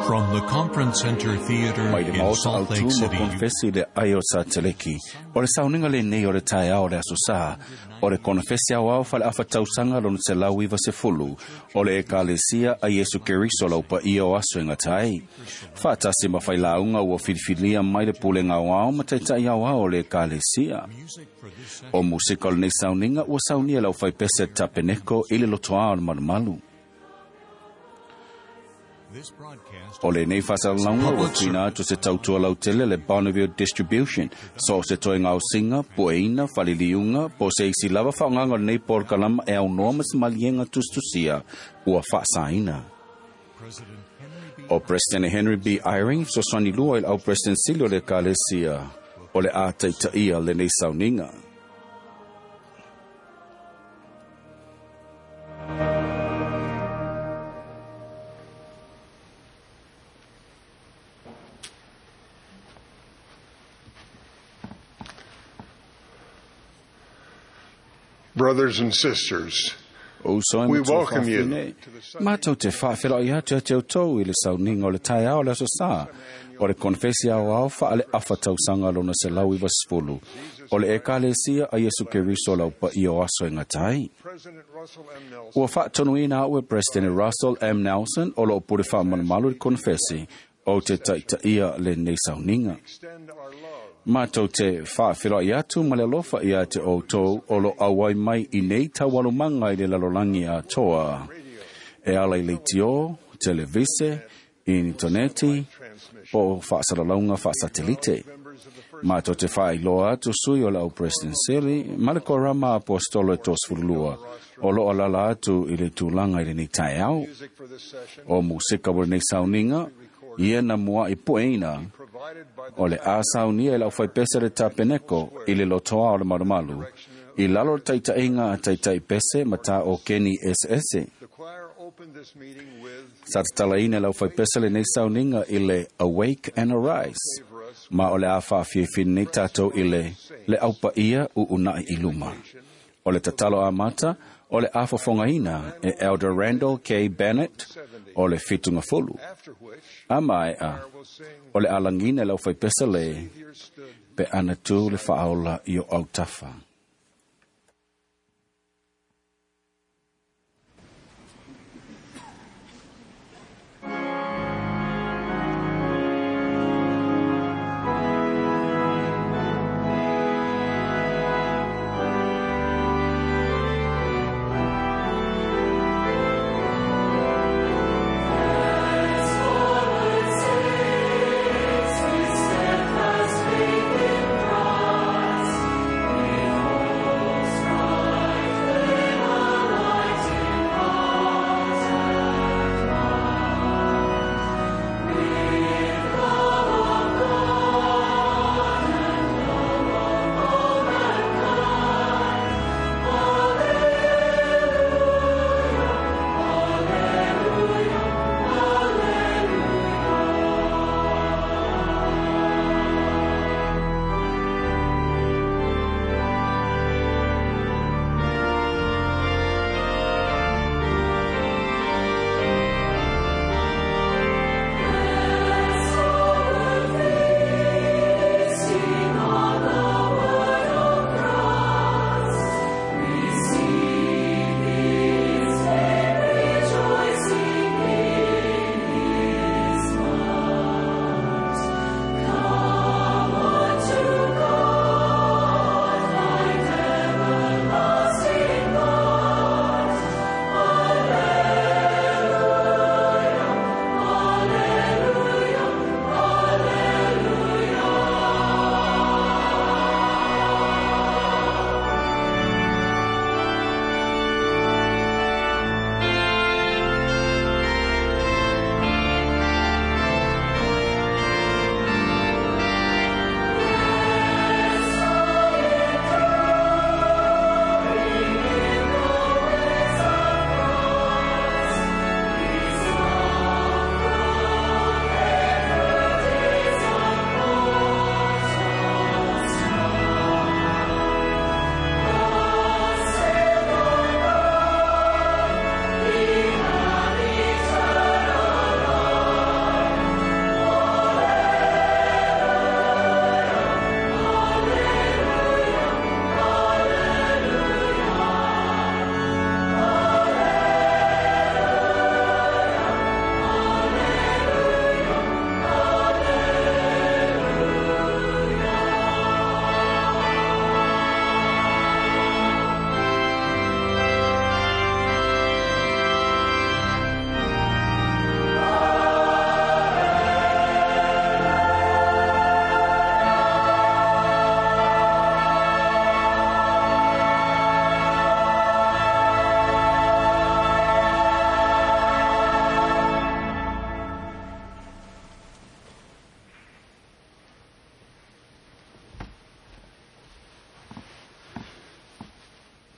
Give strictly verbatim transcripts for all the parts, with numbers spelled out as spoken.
From the Conference Center Theater in Salt Lake City, konfesi le ayo sa teleki. O le sauninga le nei o le tae ao le asusa. O le konfesi au au fale afa tausanga lonu se lau iwa se fulu. O le ekalesia a Yesu Keriso lau pa iyo aso inga tai. Fata si mawhai launga ua whiriwhiria mai le pule ngau au ma tai tai au au le ekalesia. O musika o le nei sauninga ua saunia lau fai pese tapeneko ili lotoa o le malumalu. O le nei whasalanga ua tina atu se tautua lau tele le Bonneville Distribution. So se toi ngau singa, poeina, whaliliunga, po se isi lava whaonganga nei porkalama e au noa mas malienga tustusia ua whaasaina. O President Henry B. Eyring, so swani lua il au President Silio le Kalesia. O le a taitaia le nei sauninga. Brothers and sisters, we welcome you. Mātou te whaafera i hatu te tau i le sauninga o le tai ao le aso sā. O le konfesi au au wha ale awha tausanga lona se lau i wasfulu. O le ekalesia a Yesu Keriso lau pa i o aso inga tai. Ua wha tonu ina au e President Russell M. Nelson o lo pure wha manamalu le konfesi o te taita ia le nei sauninga. Mātou te whaafira i atu ma le alofa i ate o tō o lo awai mai i nei tawalumanga i le lalolangi a toa. E ala i leitio, televise, interneti, po whaasaralaunga whaasatelite. Mātou te wha i loa atu sui o le au President Sili, ma le korama apostolo e tos furulua, o lo alala atu i le tūlanga i le nei tai au. O musika wale nei sauninga, ia na mua i poeina, o le asaunia i lau whai pese le tapeneko i le lotoa o le marumalu, i lalo taita inga a taita i pese mata o Kenny S S. Satatala ina lau whai pese le nei sauninga i le Awake and Arise, ma o le awha whiwhin nei tatou i le le aupa ia u unai i luma. O le tatalo a mata, o le awhafonga ina e Elder Randall K. Bennett, o le fitunga fulu. A mai a, o le alangina lau whai pesa le, pe ana tū le whaaola i o autafa. Thank you.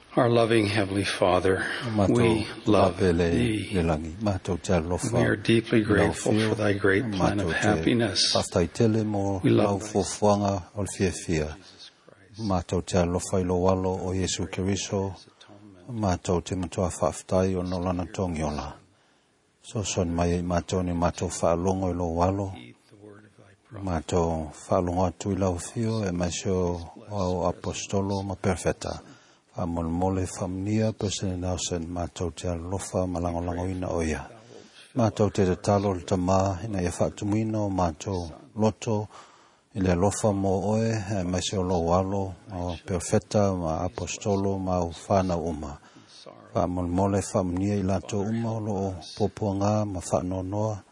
Our loving Heavenly Father, we love Thee. We are deeply grateful for Thy great plan of happiness. We love Thee. Mātou te alofa I lo walo o Yesu Keriso, mātou te matua whaaftai o nolana tongiola. So son mai I mātou ni mātou whaalongo I lo walo, mātou whaalongo atu I lau fio e maisio o apostolo ma perfeta. Whamon mole whamnia President Nelson, mātou te alofa malangolangoina oia. Mātou te te talo le tamā, ina ia whaatumuina o mātou loto, Ile alofa mo oe, mai se o lo walo, o perfeta, ma apostolo, ma ufana uma. Wa molmole whamnia I lato uma o lo popuanga, ma whanonoa.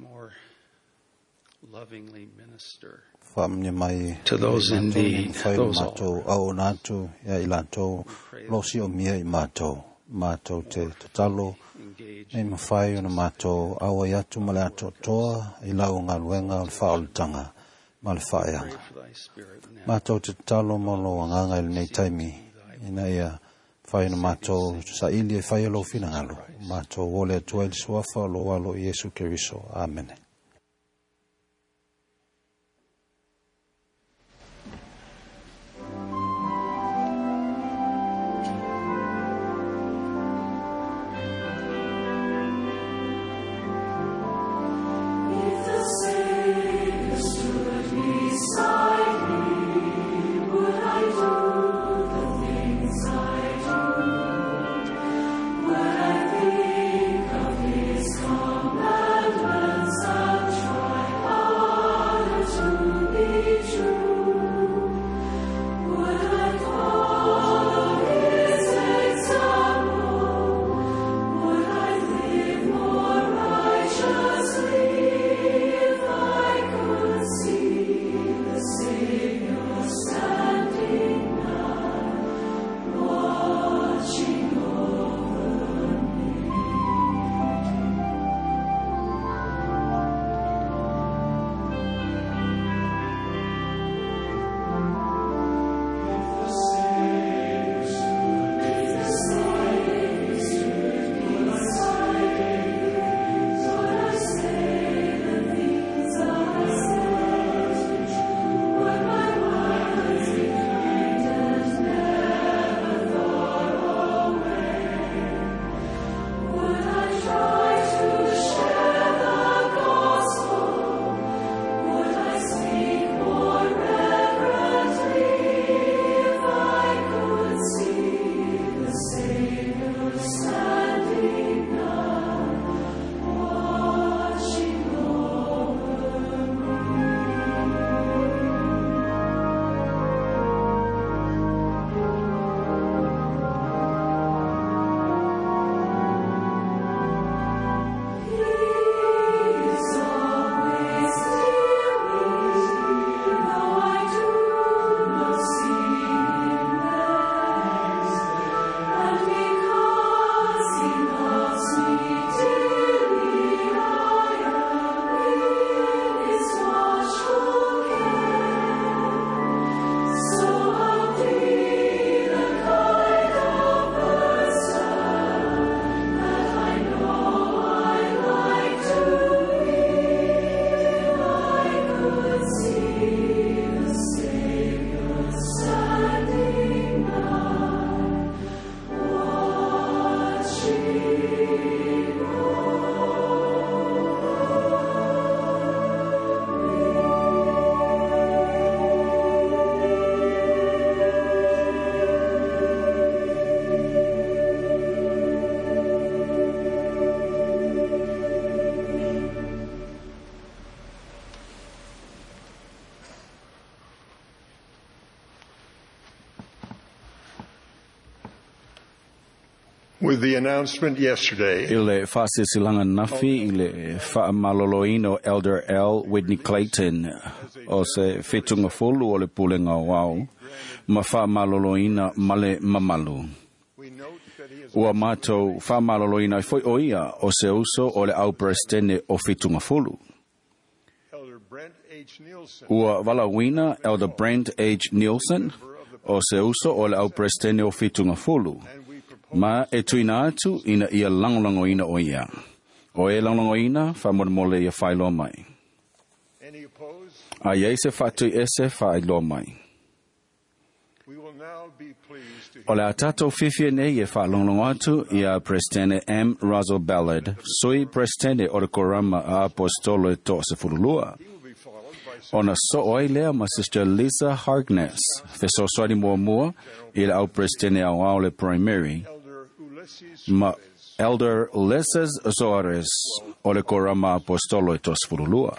Whamnia mai, to those in need, those mato au natu, ya I lato, losi o mia I mato, mato te tatalo, e mawhai o na mato, awa yatu male ato toa, I lau ngā luenga o whaolitanga. Malfaya. Mato te talo molo anganga il nei taimi. Ina ia whai na mato sa ili e whai alo finangalo. Mato wole atua ili suafa lo walo Yesu Keriso. Amen. With the announcement yesterday, Ile whaasesilanga nafi, ile whaamaloloino Elder L. Whitney Clayton, o se whetunga folu o le pulenga wau, ma whaamaloloina male mamalu. Ua mātou whaamaloloina i foi oia o se uso o le au prestene o whetunga folu. Ua walawina Elder Brent H. Nielsen, o se uso o le au presidente o fitunga fulu. Ma e tuina atu ina ia langlango ina o ia. O e langlango ina fa mole ia failo mai. A ia se fatu ese fa ilo mai. O le atato fifia nei e fa longlongo atu ia presidente M. Russell Ballard, sui presidente o le korama a apostolo e to se fululua. Ona so oi lea ma Sister Lisa Harkness, fe so soari mua mua, i le au presidente au au le primary, ma Elder Ulysses Soares o le korama apostolo e to se fululua.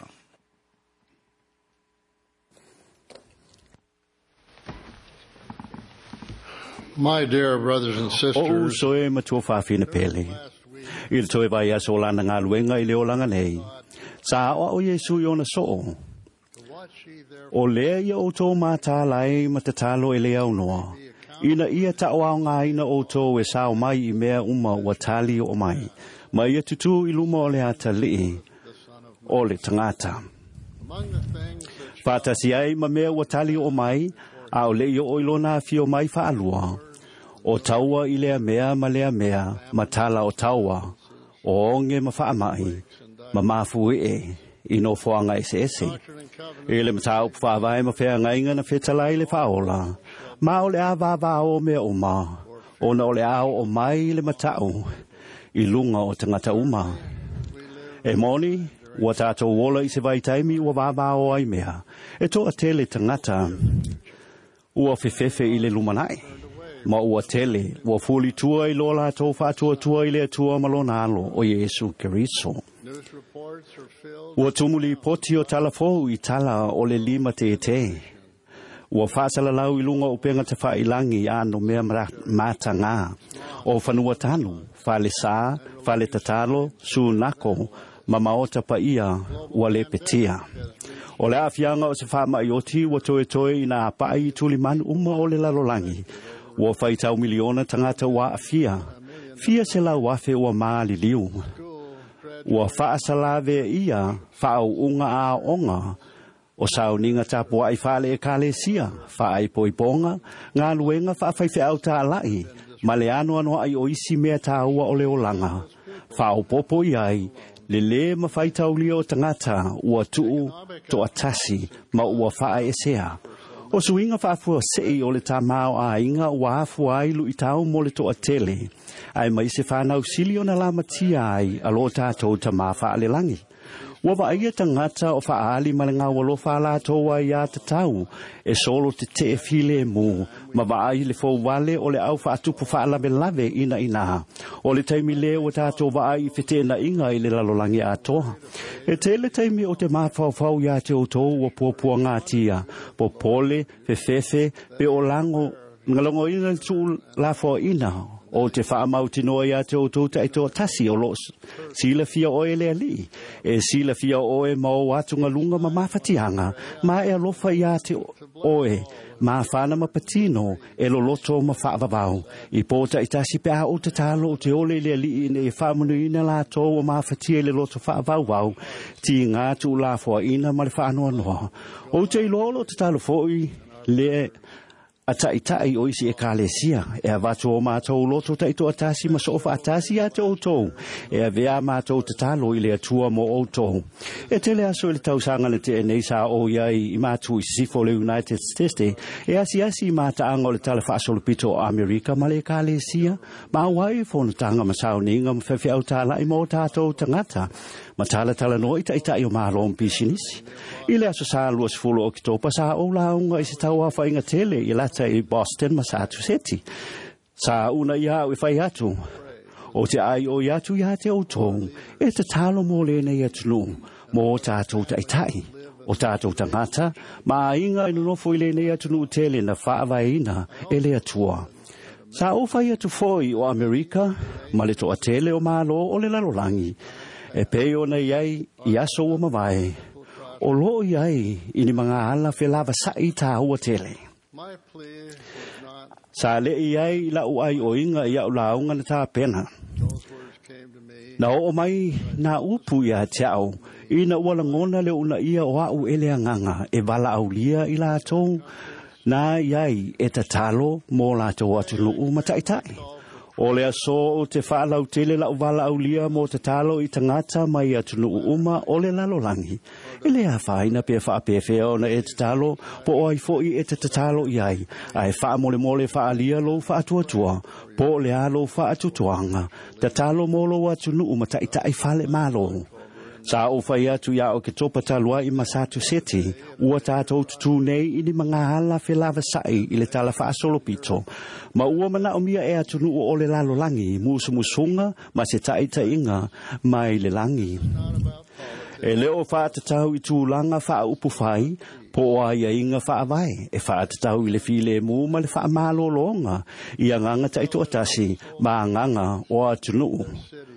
My dear brothers and sisters, o so e matua whawhina pele. I le toe vai aso lana ngā luenga i leo langa nei. Sa o o Yesu i ona so. O lea ia o tō mātā lai ma te talo e lea unoa. Ina ia tau au ngā ina o tō e sao mai i mea uma ua tali o mai. Ma ia tutu i luma o le ata lii. O le tangata. Pātasi ai ma mea ua tali o mai. A o le i o ilona fio mai wha alua. O taua i lea mea ma lea mea, ma tala o taua, o onge ma wha mai, ma mafu e, i no whoanga ese ese. E le matau pwawai ma whea ngainga na whetalai le whaola, ma o le a wawa o mea uma, o na o le ao o mai le matau, i lunga o tangata uma. E moni, ua tātou wola i se vai taimi ua wawa o ai mea, e toa tele tangata, ua fefefe i le lumanai. Ma ua tele, ua fuli tua i lola tō whātua tua i lea tua malona alo o Yesu Keriso. Ua tumuli poti o talafou i tala o le lima te te. Ua whāsala lau i lunga upenga te whailangi ano mea mata ngā. O whanua tanu, whale sā, whale tatalo, su nako, ma maota pa ia, ua le petia. O le awhianga o se whama i oti, ua toe toe i nā pai tuli manu uma o le lalolangi. Ua whaitau miliona tangata wa afia. Fia se lau wafe ua maali liu. Ua whaasalave ia, whaau unga a onga. O sao ninga tapua i whale e kale sia, whaai poiponga, ngā luenga whaafaife au tā lai, ma le ano ano ai o isi mea tā ua o le olanga. Whaau popo i ai, le le ma whaitau lio tangata, ua tuu, to atasi, ma ua whaa e sea. O suinga whaafua sei o le tā mao a inga ua afu ailu i tau mo le to atele. Ai mai se whanau sili o na la matia ai, alo tātou ta maa wha le langi. Ua wa ia tangata o whaali ma le ngā walo whala toa i a tatau, e solo te te e file mu, ma wa ai le fau wale o le au whaatupu whaalabe lave ina ina. O le taimi le o tātou wa ai fete na inga i le lalolangi a toa. E te le taimi o te mawhau whau i a te o tō ua puapua ngā tia, po pole, fe fefe, pe o lango, ngalongo ina tu la fo ina. O te whaamau tinoa ia te o tōta e tō tasi o lo sila fia o e lea li. E sila fia o e mau atunga lunga ma mawhatianga, ma e alofa ia te o e, ma whana ma patino, e lo loto ma whaavavau. I pōta i tasi pe a o te talo o te ole lea li ine e whaamunu ina la tō o mawhatia le loto whaavavau, ti ngā tu la fua ina ma le whaanoa noa. O te ilolo te talo foi le a tai tai o isi e kālesia, e a watu o mātou loto tai to atasi ma sofa atasi a te outou, e a vea mātou te talo i le atua mo outou. E tele aso i le tausangana te e nei sa o iai i mātou i sifo le United States, e asi asi i māta anga o le tala whaasolopito o Amerika ma le kālesia, ma wai whono tanga ma sauninga ma whewhi au tala i mo tātou tangata, ma tala tala no ita ita i o mālo mpisinisi. I le aso sa luas fulo o kitopa sa o launga i se tau a whainga tele i lata i Boston, Massachusetts. Sa una ia o i whai atu. O te ai o i atu ia te outou, e te talo mō lene i atunu, mō tātou tai tai. O tātou tangata, ma inga i nunofo i lene i atunu tele na whaavaina e le atua. Sa o whai atu foi o Amerika, ma le toa tele o mālo o le lalolangi. E peo na iai i aso o mawai. O lo iai i ni mga ala whelava sa i tā ua tele. Sa le iai la u ai o inga i au launga na tā pena. Na o mai na upu ia tiao, i na ua langona le una ia o au ele anganga e wala au lia i la tō Na iai e tatalo mo lātou atu nuu mataitai. O lea so o te whaalau tele lau wala au lia mo te talo i tangata mai atu nuu uma o le lalolangi. E lea whaina pe whaapewhea o na e te talo po o ai fo i e te talo iai. Ai wha mole mole wha alia lo wha atuatua. Po le alo wha atutuanga. Te talo mo lo atu nuu mataitai whale malo. Sa o whai atu ia o ke topa talua i Masatu City, ua tātou tutu nei i ni mga hala whelava sai i le tala wha asolo pito. Ma ua mana o mia e atu nuu o le lalo langi, musu musunga, ma se taita inga, mai le langi. E leo wha tatau i tūlanga wha upu whai, po o ia inga wha avai, e wha tatau i le file mu ma le wha malo longa, i anganga taito atasi, ma anganga o atu nuu.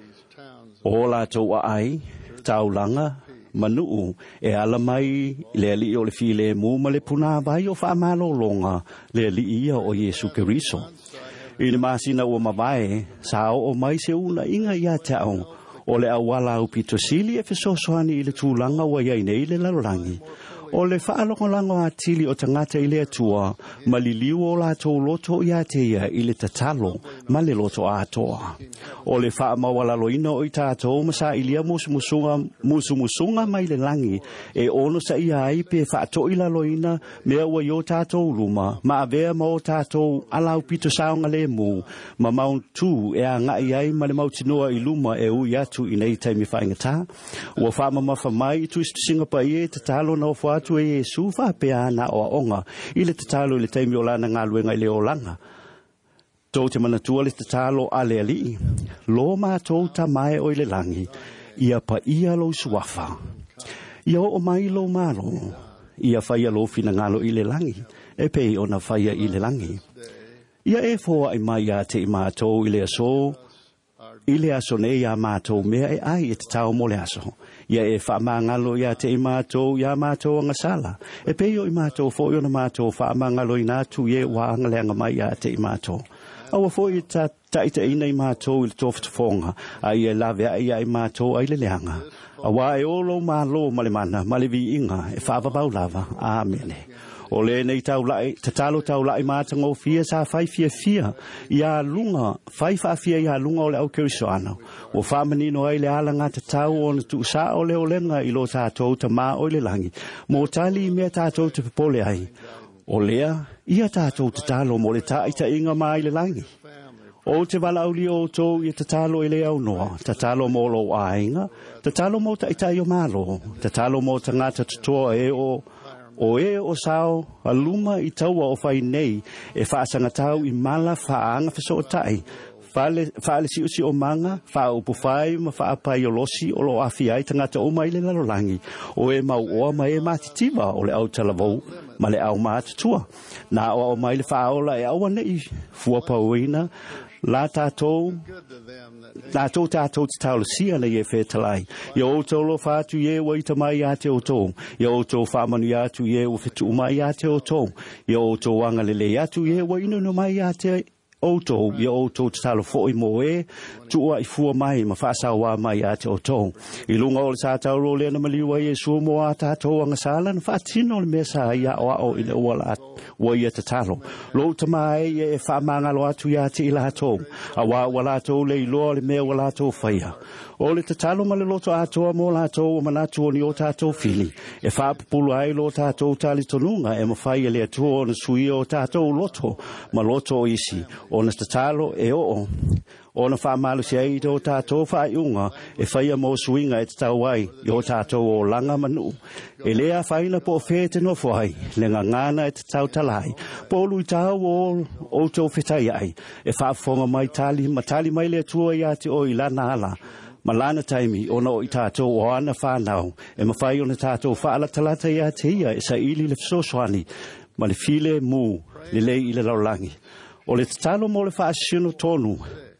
O la tau a ai, taulanga manuu e ala mai le ali o le file mu ma le puna vai o fa malo longa le ali ia o Yesu Keriso. I le masina o mavae sa o mai se una inga ia tau o le awala u pito sili e fesosoani i le tūlanga wa ia nei le lalorangi. O le whaalongolango a tili o tangata i le atua, ma li liu o la tō loto i atea i le tatalo, ma le loto a atoa. O le wha mawalalo ina o i tātou, ma sa ilia musu musunga, musu musunga mai le langi, e ono sa ia ai pe wha ato i lalo ina, mea ua i o tātou luma, ma avea ma o tātou alau pito saonga le mu, ma maun tū e a ngai ai ma le mautinoa i luma e ui atu i nei taimi whaingata. Ua wha mamafa mai i tu istu singapa i e tatalo na o wha atu e Yesu wha pea ana o onga i le tatalo i le taimi o lana ngā luenga i le o langa. Tō te manatua le tatalo a le ali, lo mātou ta mai o i le langi, ia pa ia lo suafa. Ia o mai lo malo, ia whaia lo fina ngalo i le langi, e pei o na whaia i le langi. Ia e fōa i mai a te i mātou i le aso, i le aso ne ia mātou mea e ai e te tau mo le aso. Ia e whaamangalo ia te i mātou, ia mātou anga sala. E peo i mātou fo i ona mātou whaamangalo i nātu ie wa angaleanga mai ia te i mātou. Awa fo i ta taita ina i mātou i le tofta fonga, a ia lawe a ia i mātou ai le leanga. Awa e olo mālo male mana, male vi inga, e whaavabau lava. Amene. O le nei tau lai, tatalo tau lai mātanga o fia sa whai fia fia, ia lunga, whai wha fia ia lunga o le au Keriso ana. O whamanino ai le alanga tatau o na tu sa o le o lenga i lo tātou ta mā o le langi. Mo tali mea tātou te pepole ai. O lea, ia tātou tatalo mo le taita inga mā i le langi. O te wala au li o tō i tatalo i le au noa, tatalo mo lo ainga, tatalo mo taita i o mālo, tatalo mo tangata tutoa e o o e o sao aluma i taua o whai nei e whaasanga tau i mala whaanga whaso o tai. Whaale si usi o manga, wha upu whai ma wha apai o losi o lo awhi ai tangata o mai le lalolangi. O e mau oa mai e matitiwa o le au talavou ma le au mātutua. Nā oa o mai le whaola e aua nei fuapa uina. La tātou, tātou tātou te tālo sia na ie whetalai. Ia o tolo whātu ie wa ita mai a te o tō. Ia o tō whamanu i atu ie o whetu mai a te o tō. Ia o tō wangalele atu ie wa inu no mai a te o tō. Ia o tō te tālo fōi mo e, tua i fua mai ma whaasawa mai a te o tō. I lunga o le sātau ro lea na maliwa i e sua mo a tātou anga sāla na whaatino le mea sā ia o ao i le uala wa ia te talo. Lo ta mai e whaamangalo atu ia te ila tō. A wā wala tō le iloa le mea wala tō whaia. O le te talo ma le loto atoa mo la tō o manatu o ni o tātou fili. E whaapupulu ai lo tātou tali tonunga e mawhai e le atua o na sui o tātou loto ma loto o isi. O na te talo e o o. O na whaamalu si ai o tātou whaiunga e whaia mo suinga e te tau ai i o tātou o langa manu. E lea whaina po whete no whai, le ngā ngāna e te tau talai. Po lui tau o o tō whetai ai. E whaafonga mai tali, ma tali mai le atua i ati o i lana ala. Ma lana taimi o na o i tātou o ana whanau. E mawhai o na tātou whaala talata i ati ia e sa ili le fsoswani. Ma le file mu, le lei i le laulangi. O le tatalo mo le whaasino tonu.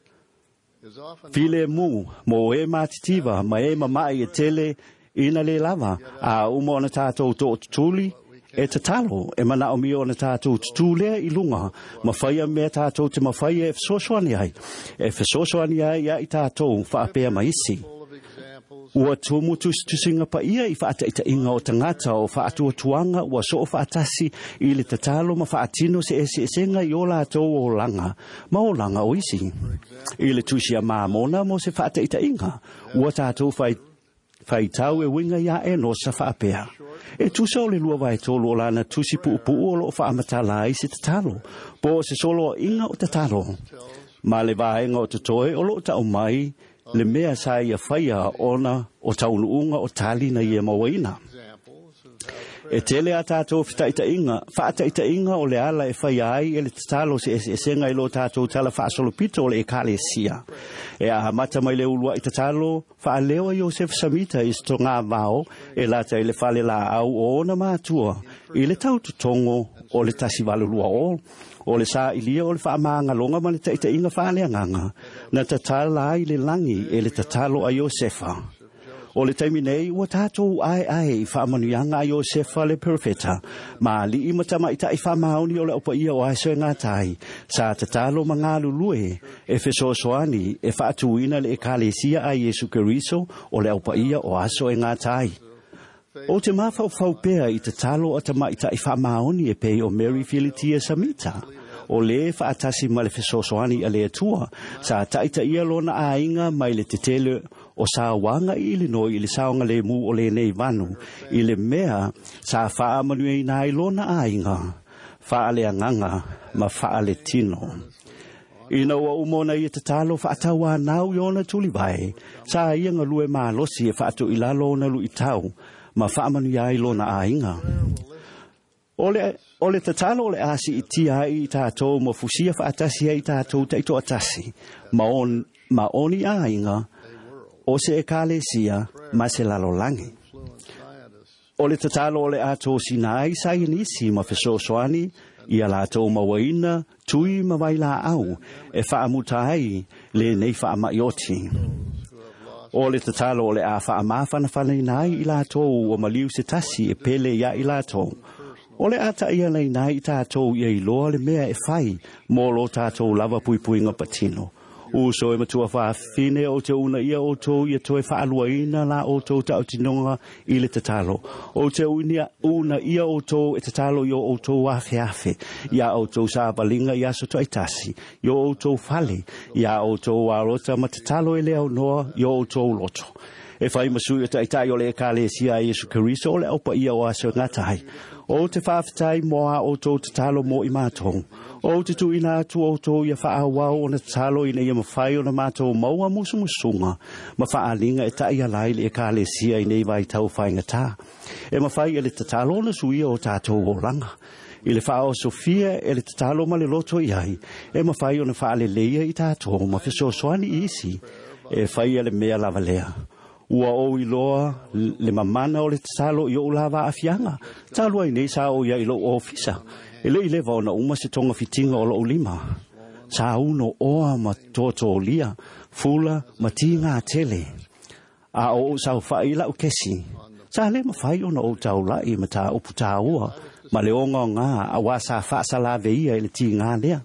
File mu, mo e matitiwa, ma e mamai e tele ina le lava. A umo na tātou tō tutuli, e te talo, e mana o mi o na tātou tutulea i lunga. Ma whaia mea tātou te ma whaia e fsoswani ai. E fsoswani ai ia i tātou whaapea maisi. ua tumu tusinga pa ia i whaata ita inga o tangata o whaatua tuanga ua so o whaatasi i le tatalo ma whaatino se ese esenga i o la tau o langa ma o langa o isi i le tusia maamona mo se whaata ita inga ua tātou whai whai tau e winga ia e no sa whaapea e tusa o le lua vai tolu o lana tusi pu upu o lo whaamatala i se tatalo po se solo inga o tatalo ma le vaenga o tatoe o lo tau mai le mea sa ia whaia ona o taunuunga o tali na ia mawaina. E tele a tātou whita ita inga, whaata ita inga o le ala e whaia ai e le tatalo se e senga i lo tātou tala whaasolo pito o le e kale sia. E a mata mai le ulua i tatalo, wha leo Joseph Samita i sto ngā vao e lata i le whale la au o ona mātua i le tau tutongo o le tasi valulua o. O le sa ilia o le whaamanga longa ma le taita inga whaalea nganga na tatala ai le langi e le tatalo a Iosefa. O le taimi nei ua tātou ai ai i whaamanuianga a Iosefa le profeta ma li i matama i tai whaamaoni o le opa ia o aiso e ngātai sa tatalo ma ngā lulue e fesoasoani e whaatuina le e kalesia a Yesu Keriso o le opa ia o aiso e ngātai. O te mawhau whau pēa i te talo o te maita i whaamaoni e pei o Mary Filitia Samita. O le whaatasi ma le fesosoani a le atua, sa taita ia lona a inga mai le te tele o sa wanga i Illinois i le saonga le mu o le nei vanu. I le mea sa whaamanue i nai lona a inga, whaale anganga ma whaale tino. Ina ua umona i te talo whaatawa nau i ona tuli vai, sa ianga lue maa losi e whaatu i lalo na lu i tau, ma whaamanu ia i lona a inga. Ole, ole te talo ole asi i tia i tātou ma fusia whaatasi i tātou taito atasi, ma, on, ma oni a inga, o se e kalesia, ma se lalo langi. Ole te talo ole ato sinai sa i nisi ma fesosoani, i a lātou ma waina, tui ma waila au, e whaamutai le nei whaamaioti. O le tatalo o le a whaamawhana whanei nai i lātou o maliu se tasi e pele ia i lātou. O le ata ia nei nai i tātou ia i loa le mea e whai mō lo tātou lava pui pui ngā patino. Uso e matua whaafine o te una ia o tō ia toe whaalua ina la o tō tau tinonga i le tatalo. O te unia una ia o tō e tatalo i o tō awhi awhi. Ia o tō sābalinga i aso toi tasi. I o tō whale. Ia o tō warota ma tatalo e leo noa i o tō loto. E whai masu i tai o le e kalesia a Yesu Keriso o le opa ia o aso ngatai. O te whaafitai moa o tō tatalo mo i mātou. O te tu ina atu o tō ia whaawau o na tatalo ina ia mawhai o na mātou maua musu musunga. Ma whaalinga e tai alai le e kalesia i nei vai tau whainga tā. E mawhai e le tatalo na suia o tātou o langa. I le whao Sofia e le tatalo ma le loto i ai. E mawhai o na whaale leia i tātou ma fiso soani isi. E whai e le mea lava lea. Ua o i loa le mamana o le tatalo i o lava a fianga. Talua i nei sa o ia i lo o ofisa. E le i lewa o na uma se tonga fitinga o lo o lima. Sa uno oa ma toto o lia, fula ma tinga a tele. A o sa o whai la o kesi. Sa le ma whai o na o tau lai ma ta upu ta ua. Ma le onga o ngā a wasa whaasa la veia i le tinga lea.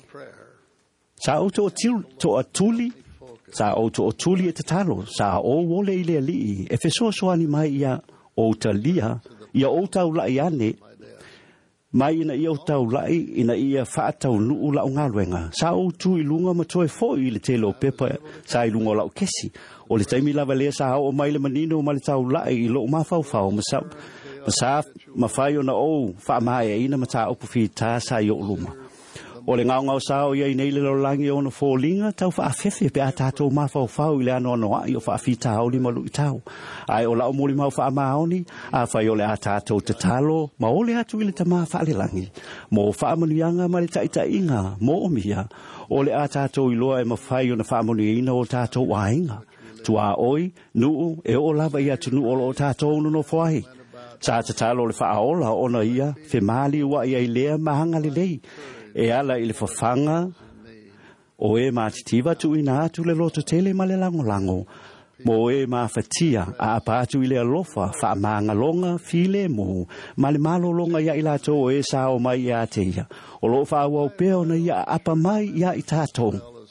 Sa o to to atuli. Sa o to o tuli e te talo, sa o wole i lea lii, e fesoa soani mai ia o ta lia, ia o tau lai ane, mai ina ia o tau lai, ina ia whaatau nuu lau ngā luenga. Sa o tu i lunga ma toe fo i le telo pepa, sa i lunga o lau kesi. O le taimi lava lea sa o mai le manino ma le tau lai i lo mawhauwhau, ma sa, ma sa, ma whai o na o, wha mai e ina ma ta opu fi ta sa i o luma. O le ngau ngau sao ia i nei le lolangi o na fōlinga, tau wha awhewhi pe a tātou mawhau whau i le ano anoa i o wha awhi tāo li malu i tau. Ai o lau mori mau wha amaoni, a whai o le a tātou te talo, ma o le atu i le tamā wha le langi. Mo wha amanuianga ma le taita inga, mo o mia, o le a tātou i loa e ma whai o na wha amanuiina o tātou a inga. Tu a oi, nuu, e o lava i atu nuu o lo tātou nuno whai. Sa te talo le wha aola o na ia, fe mali ua ia i lea mahanga le lei. E ala i le whawhanga, o e mātitiva tu ina atu le loto tele ma le lango lango. Mo e mawhatia a apatu i le alofa, wha maanga longa, file mo, ma le malo longa ia i lato o e sao mai ia te ia. O lo wha wau peo na ia apa mai ia i tātou.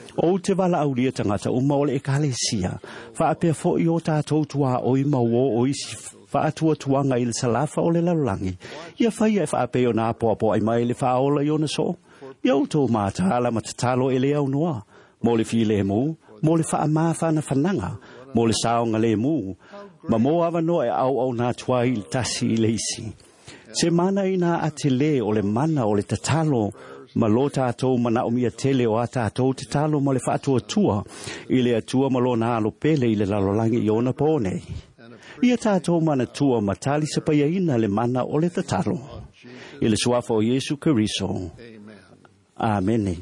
O te wala au lia tangata o maole e kalesia. Fa apea fo i o tātou tua o i mawo o isi fa atua tuanga i le salafa o le lalangi. Ia whaia e fa apea o nā poapo ai mai le fa aola i ona so. Ia o tō mātala matatalo e le au noa. Mo le fi le mu, mo le fa amawha na whananga, mo le saonga le mu. Ma mo awa no e au au nā tua i le tasi i le isi. Se mana i nā ate le o le mana o le tatalo ma lo tātou mana o mia tele o a tātou te talo ma le whaatua tua i le atua ma lo nā alo pele i le lalolangi i ona pōnei. Ia tātou mana tua ma tali se paiaina le mana o le tatalo. I le suafa o Yesu Keriso. Amen.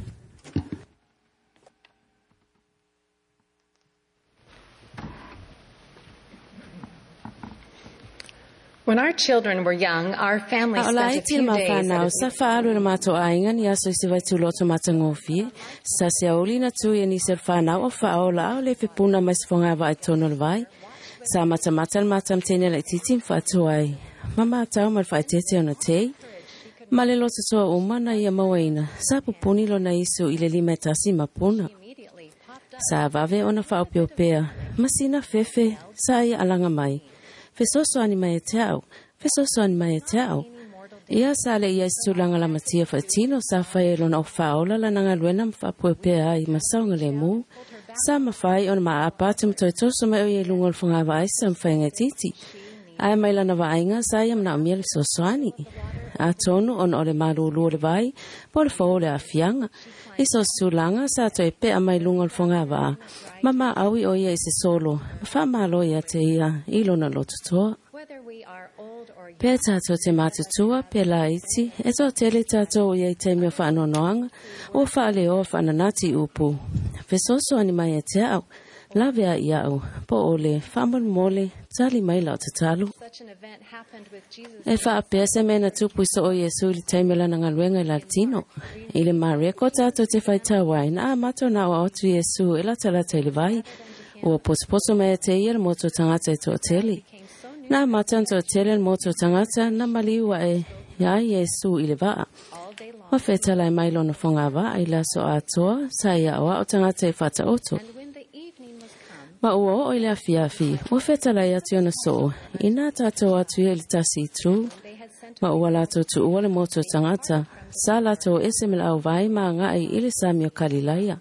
When our children were young, our family spent a few days at a sa whaaru na mato ainga ni aso isi waitu loto matangofi. Sa se auli na tu e ni ser whanau o whaola o le whipuna mais whonga wa e tono le vai. Sa matamata matam tene le titim whatu ai. Mama tau mal whaitete o na tei. Ma le loto toa uma na ia mawaina. Sa pupuni lo na isu i le lima tasi mapuna. Sa vave o na whaopiopea. Masina fefe sa ia alanga mai. Fesoso ani mai te au, fesoso ani mai te au. Ia sale ia stulanga la matia fatino sa fai lo na faola la nanga luena mfa puepea i masaunga le mu. Sa mafai on ma apate mtoi toso mai o ye lungol funga vai sa mfai ngatiti. Ai mai lana vainga sa ia mna umia le sosoani. A tonu on ole marulu le vai, por faole a fianga. Iso stulanga sa toi pe a mai lungol funga va. Mama awi o ia isi solo, fa malo ia te ia, ilo na loto toa. Pe tato te matutua, pe la iti, e to tele tato o ia i te mea whaanonoanga, o whaale o whananati upu. Fesoso ani mai e te au, lavea i au, po ole, whamon mole, tali mai lau te talu. E wha apea se mena tupu so o Yesu ili teimela na ngaluenga i latino. Ile maria ko tato te whaita wai, na mato na o otu Yesu ila talata ili vai. Ua poso mai te ia moto tangata i to tele. Na matan to tele moto tangata na maliwa e ya Yesu ili vaa. Wa feta lai mai lona fonga va ila so atoa sa ia wa o tangata i fata oto. Ma ua o ile a fiafi, ua feta lai atu ana so, ina tato atu ia ili tasi tru. Ma ua lato tu ua le moto tangata, sa lato ese mila au vai ma ngai ili samio kalilaia.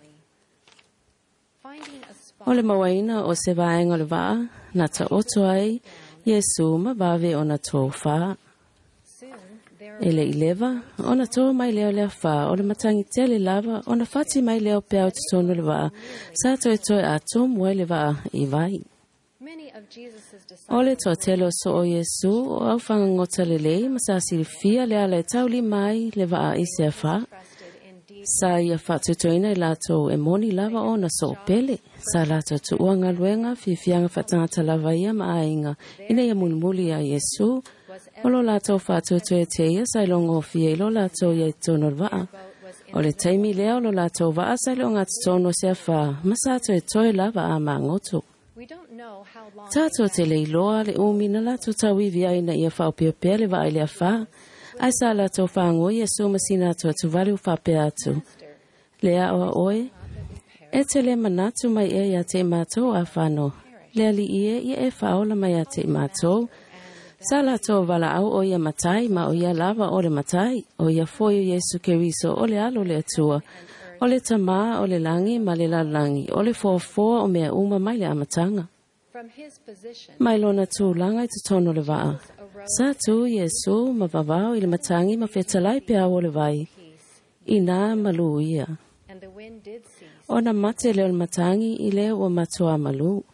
O le mawaina o se vaenga le vaa, na ta oto ai, Yesu ma vave o na tō wha. Ele i leva, o na tō mai leo lea wha, o le matangi tele lava, o na whati mai leo pea o te tonu le vaa, sa toi toi a tō mua le vaa i vai. O le tō tele o so o Yesu, o au whanga ngota le lei, masasi le fia lea le tauli mai le vaa i se a wha. Sa ia whatutoina i lato e moni lava o na so pele. Sa lato tu uanga luenga, fi fianga whatangata lava ia maainga, ina ia mulmuli a Yesu. O lo lato whatuto e te ia, sa ilongo fia ilo lato ia i tono vaa. O le taimi lea o lo lato vaa, sa ilonga tono se a wha, masato e toi lava a mangoto. Tato te le iloa le umi na lato tawivi aina ia whaopia le vaa ile a wha. Ai sa lato whango Yesu masina atu atu vale uwhape atu. Lea oa oe. E te le manatu mai e ia te matou a whano. Lea li ie ia e whaola mai a te matou. Sa lato wala au o ia matai ma o ia lava o le matai. O ia foio Yesu Keriso o le alo le atua. O le tama o le langi ma le lalangi. O le foa o mea uma mai le amatanga. Mai lona tu langa i te tono le vaa. Sa tu Yesu ma vavao i le matangi ma whetalai pe au o le vai. I nā malu ia. O na mate leo le matangi i leo o matua malu.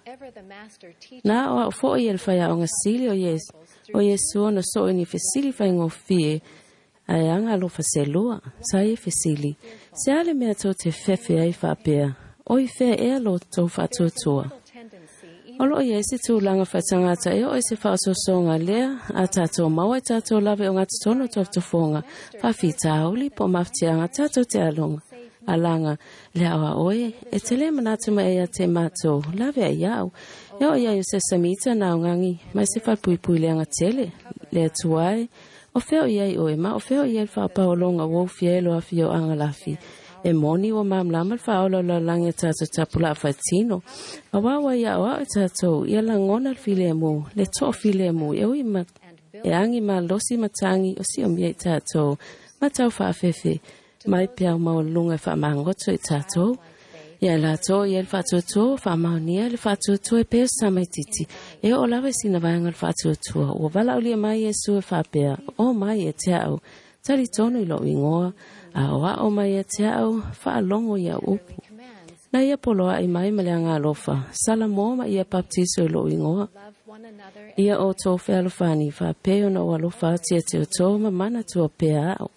Nā o au fo i el whaia o ngasili o Yesu. O Yesu o na so i ni whesili whai ngofie. Ai anga lo whaselua. Sa i whesili. Se ale mea tō te whewhi ai whapea. O i whea ea lo tō whatuatua. Olo ia isi tū langa whaitangata e o isi whaososonga lea a tātou maua e tātou lawe o ngati tono toftofonga whawhi tāuli po maftianga tātou te alonga. Alanga lea oa oe e te le manatuma e a te mātou lawe a iau e o ia se samita na o ngangi mai se whaipuipui leanga tele lea tuai o wheo iai oe ma o wheo iai whapaolonga wofia e loa fio anga lafi E moni o mamlama whaola la langi tātou tapula whaitino. A wawa ia o au tātou ia la ngona file mu, le tō file mu, e ui ma, e angi ma losi matangi o si o mia i tātou, ma tau whaafefe, mai pia o maulunga wha mangoto i tātou. Ia la tō, ia le whātuatua, whamaunia, le whātuatua e pēo samai titi. E o lawa sina vanga le whātuatua, o wala ulia mai e sua whapea, o mai e te au, tari tonu i lo ingoa, a o a o mai e te au, whaalongo ia upu. Na ia poloa i mai male anga alofa, sala mōma ia baptiso i lo ingoa. Ia o tō whealofani, whapeo na o alofa atia te o tō, ma mana tua pēa au.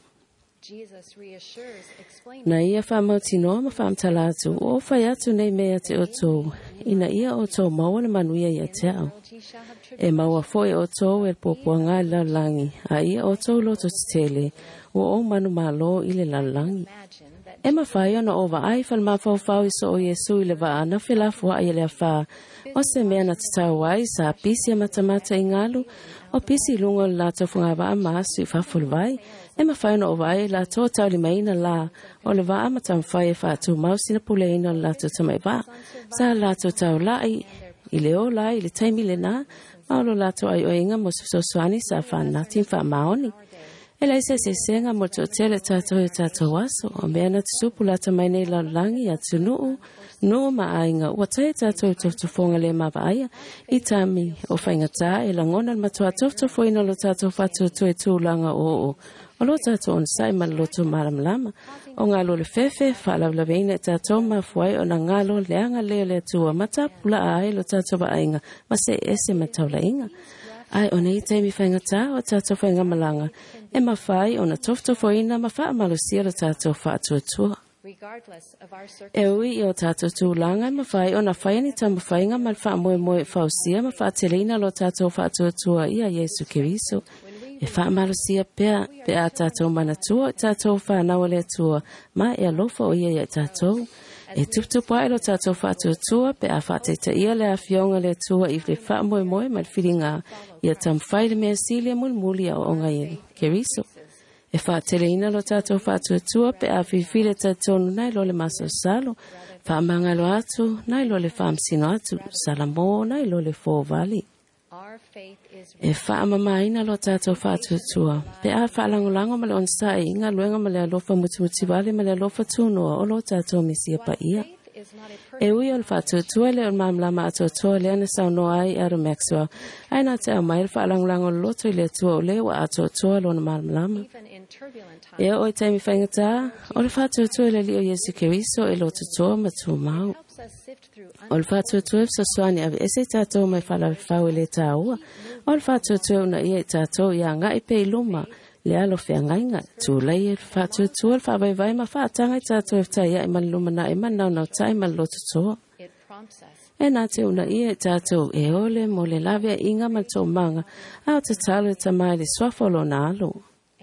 Na ia whamautinoa ma whamtala atu, o whai atu nei mea te o tō, ina ia o tō maua le manuia ia te au. E maua foi o tō e popua ngai laulangi, a ia o tō loto te tele, o o manu malo i le laulangi. E ma whai ona o wa ai whan mawhau whau iso o Yesu i le wa ana whilafua i le wha, o se mea na te tau ai sa pisi a matamata i ngalu, o pisi lungo le lato whunga wa a maasu i whafulu vai, e ma whai ona o vai la tō tau li maina la, o le wa a matam whai e whātu mausina puleina le lato tamai wa, sa lato tau lai, i le o lai, i le taimi le nā, maolo lato ai o inga mo susoswani sa whanati wha maoni. E lai se se senga mo tō tele tātou e tātou aso, o mea na te supu la tamai nei lau langi atu nuu, nuu ma ainga, ua tae tātou toftofonga le mawa aia, i tami o whaingata e langona matua toftofoina lo tātou whatu tu e tūlanga o o, o lo tātou on sai ma loto maram lama, o ngalo le fefe, whaalaula veina e tātou ma fuai o na ngalo leanga leo le tua, matapula ai lo tātou wa ainga, ma se ese mataula inga. Ai o nei te mi whaingata o tātou whainga malanga, e ma whai o na toftofoina ma wha amalusia lo tātou whātua tua. E ui i o tātou tūlanga e ma whai o na whaiani ta ma whainga ma wha moe moe whausia ma wha telina lo tātou whātua tua i a Yesu Keriso. E wha amalusia pea, pea tātou mana tua, tātou whanau le tua, ma e alofa o ia i tātou. E tuptupa e lo tātou whātua tua, pe a whāteita ia le a whionga le tua i le wha moe moe ma le whiringa, ia tam whai le mea silia mulmuli a o ngai Keriso. E whātere ina lo tātou whātua tua, pe a whiwhile tātonu nai lo le maso salo, wha mangalo atu, nai lo le whamsino atu, salamo, nai lo le fōwali. E wha mamaina lo tātou whātua tua, pe a whaalangolango ma le onsai, inga luenga ma le alofa mutimuti wale ma le alofa tūnoa o lo tātou misia pa ia. E ui o le whātua tua le o mamlama ato toa le ana sauno ai aro Maxwell, ai nā te au mai le whaalangolango loto i le tua o le wa ato toa lo na mamlama. E o i taimi whaingata, o le whātua tua le li o Yesu Keriso e loto toa ma tū mau. O le whātua tua sa swani awe ese tātou mai whala whau e le tāua. O le whātua tua una ia i tātou ia ngā i pei luma, le alo whea ngainga, tū lei e whātua tua le whawai vai ma whātanga i tātou e whai ia i man luma na e man nau nau tai man loto toa. E nā te una ia i tātou e ole mo le lawea inga man tō manga, au te talo e tamai le swafolo na alo.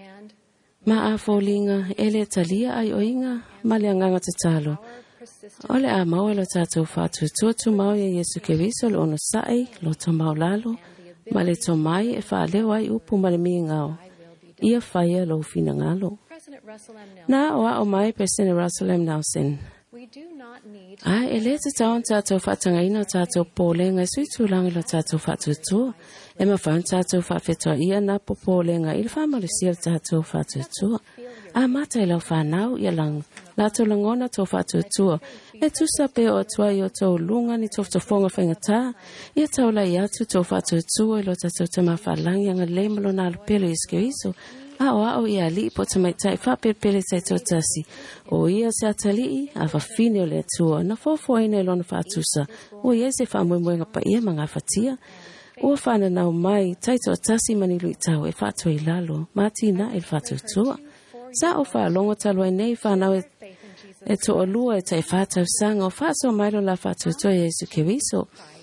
Ma a fōlinga e le talia ai o inga, ma le anganga te talo. O le a mau e lo tātou whātua tua tu mau e Yesu Keriso le ono sae, lo tō mau lalo, ma le tō mai e wha leo ai upu ma le mi ngao. Ia whaia lo fina ngalo. Nā o a o mai President Russell M. Nelson. A e le te taon tātou whatanga ina tātou pōlenga sui tūlangi lo tātou whātua tua. E ma whaun tātou whawhetoa ia nā po pōlenga i le whamarisia le tātou whātua tua. A mata i lau whanau ia lang, lato langona tō whātua tua. E tusa pe o atua i o tō lunga ni tō whonga whaingatā. Ia tau lai atu tō whātua tua i lo tātou tama whalangi anga le malo nā pele iskeriso. A o ao ia li po tamai tai whapepele tai tō tasi. O ia se atali a whawhine o le atua na whawhine lona whātusa. O ia se whamumuenga pa ia mga whatia. Ua whana nau mai tai tō tasi manilu i tau e whātua i lalo. Mātina e whātua tua. Sa o wha longo talua nei whanau e, e to o lua e tai whātau sanga o whāso mailo la whātua tua Yesu Keriso.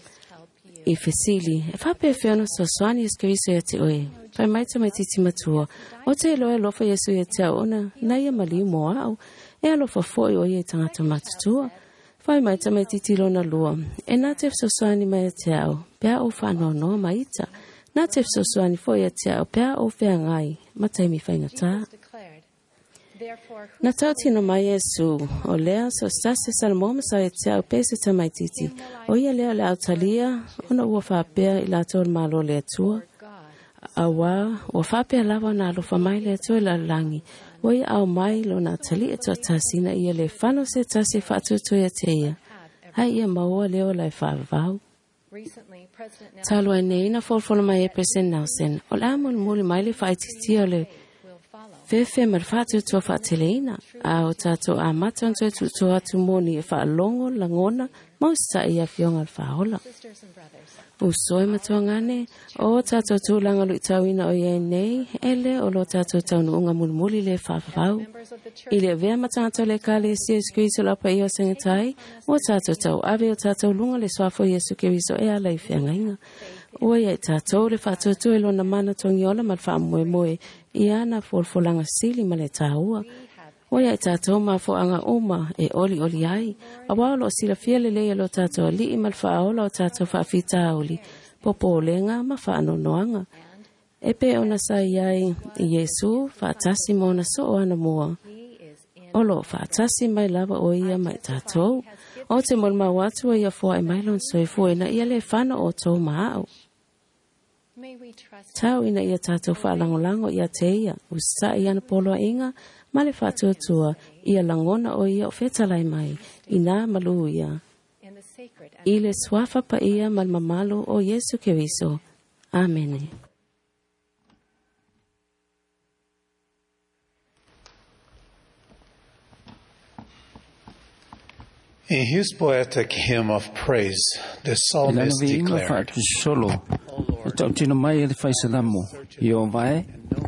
I whesili, e whape whiano so swani Yesu Keriso e te oe. Pai maita mai titi matua. O te loe lofa Yesu e te aona, na ia mali mo au. E alofa foi o ia tangata matutua. Pai maita mai titi lona lua. E nā te so swani mai e te au. Pea o whano no maita. Nā te so swani foi e te au. Pea o whea ngai. Matai mi whaingatā. Na tau tino mai Yesu, o lea so stase salmoma sa e tia upese ta mai titi. O ia lea le autalia, ona ua whapea i la tol malo le atua. Awa, ua whapea lava na alofa mai le atua i la langi. O ia au mai lo na tali e toa tasina ia le whano se tasi whatutu ia te ia. Hai ia maua leo lai whavau. Talo ai nei na folfola mai e President Nelson. O le amul muli mai le whaititi o le Fefe mar fatu tua fateleina a o tato a matanto tu tua tu moni e fa longo langona mausta ia fionga al faola. O soi matongane o tato tu langa lu tawina o ye nei ele o lo tato tau unga mulmuli le fa fau. Ile vea matanto le kale si eskuiso la pa ia sengetai o tato tau ave o tato lunga le swafo Yesu Keriso e ala i fiangainga. O ia tato le fatu tu e lo na mana tongiola mal fa moe moe ia na folfolanga sili ma le tāua. O ia tātou ma fo anga uma e oli oli ai. A walo sila fia le leia lo tātou li i mal whaola o tātou whaafita oli. Popo lenga ma whaano noanga. E pe ona sa iai i Yesu whaatasi mona so o ana mua. Olo whaatasi mai lava o ia mai tātou. O te molma watu ia fua e mailon soifu e na ia le whana o tō maau. Tau ina ia tātou whaalangolango ia te ia, usa ia na polo inga, male whatuatua ia langona o ia o whetalai mai, ina malu ia. I le swafa pa ia mal mamalo o Yesu Keriso. Amen. In his poetic hymn of praise, the psalmist declared, Tau tino mai e le whaisalamo, i o vai,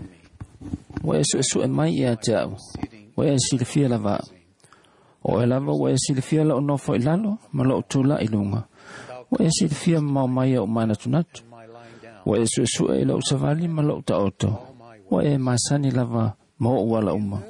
wa e su e su e mai i a te au, wa e si le fia lava. O e lava wa e si le fia la o nofo i lalo, ma lo tula i lunga. Wa e si le fia mau mai o mana tunatu. Wa e su e su e la usavali ma lo ta oto. Wa e masani lava ma o wala uma.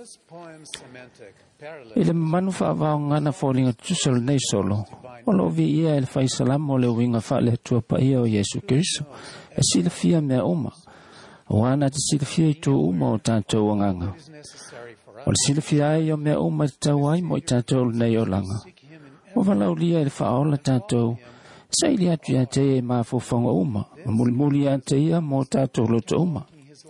I le manu whaavao ngana fōlinga tusal nei solo. O lo vi ia e le whaisalamo le winga wha le tua pa ia o Yesu Keriso. E sila fia mea uma. O ana te sila fia i tō uma o tātou anganga. O le sila fia ai o mea uma te tau ai mo i tātou nei o langa. O walau lia e le whaola tātou. Sa ili atu ia te e maa fōwhanga uma. O muli muli ia te ia mo tātou loto uma.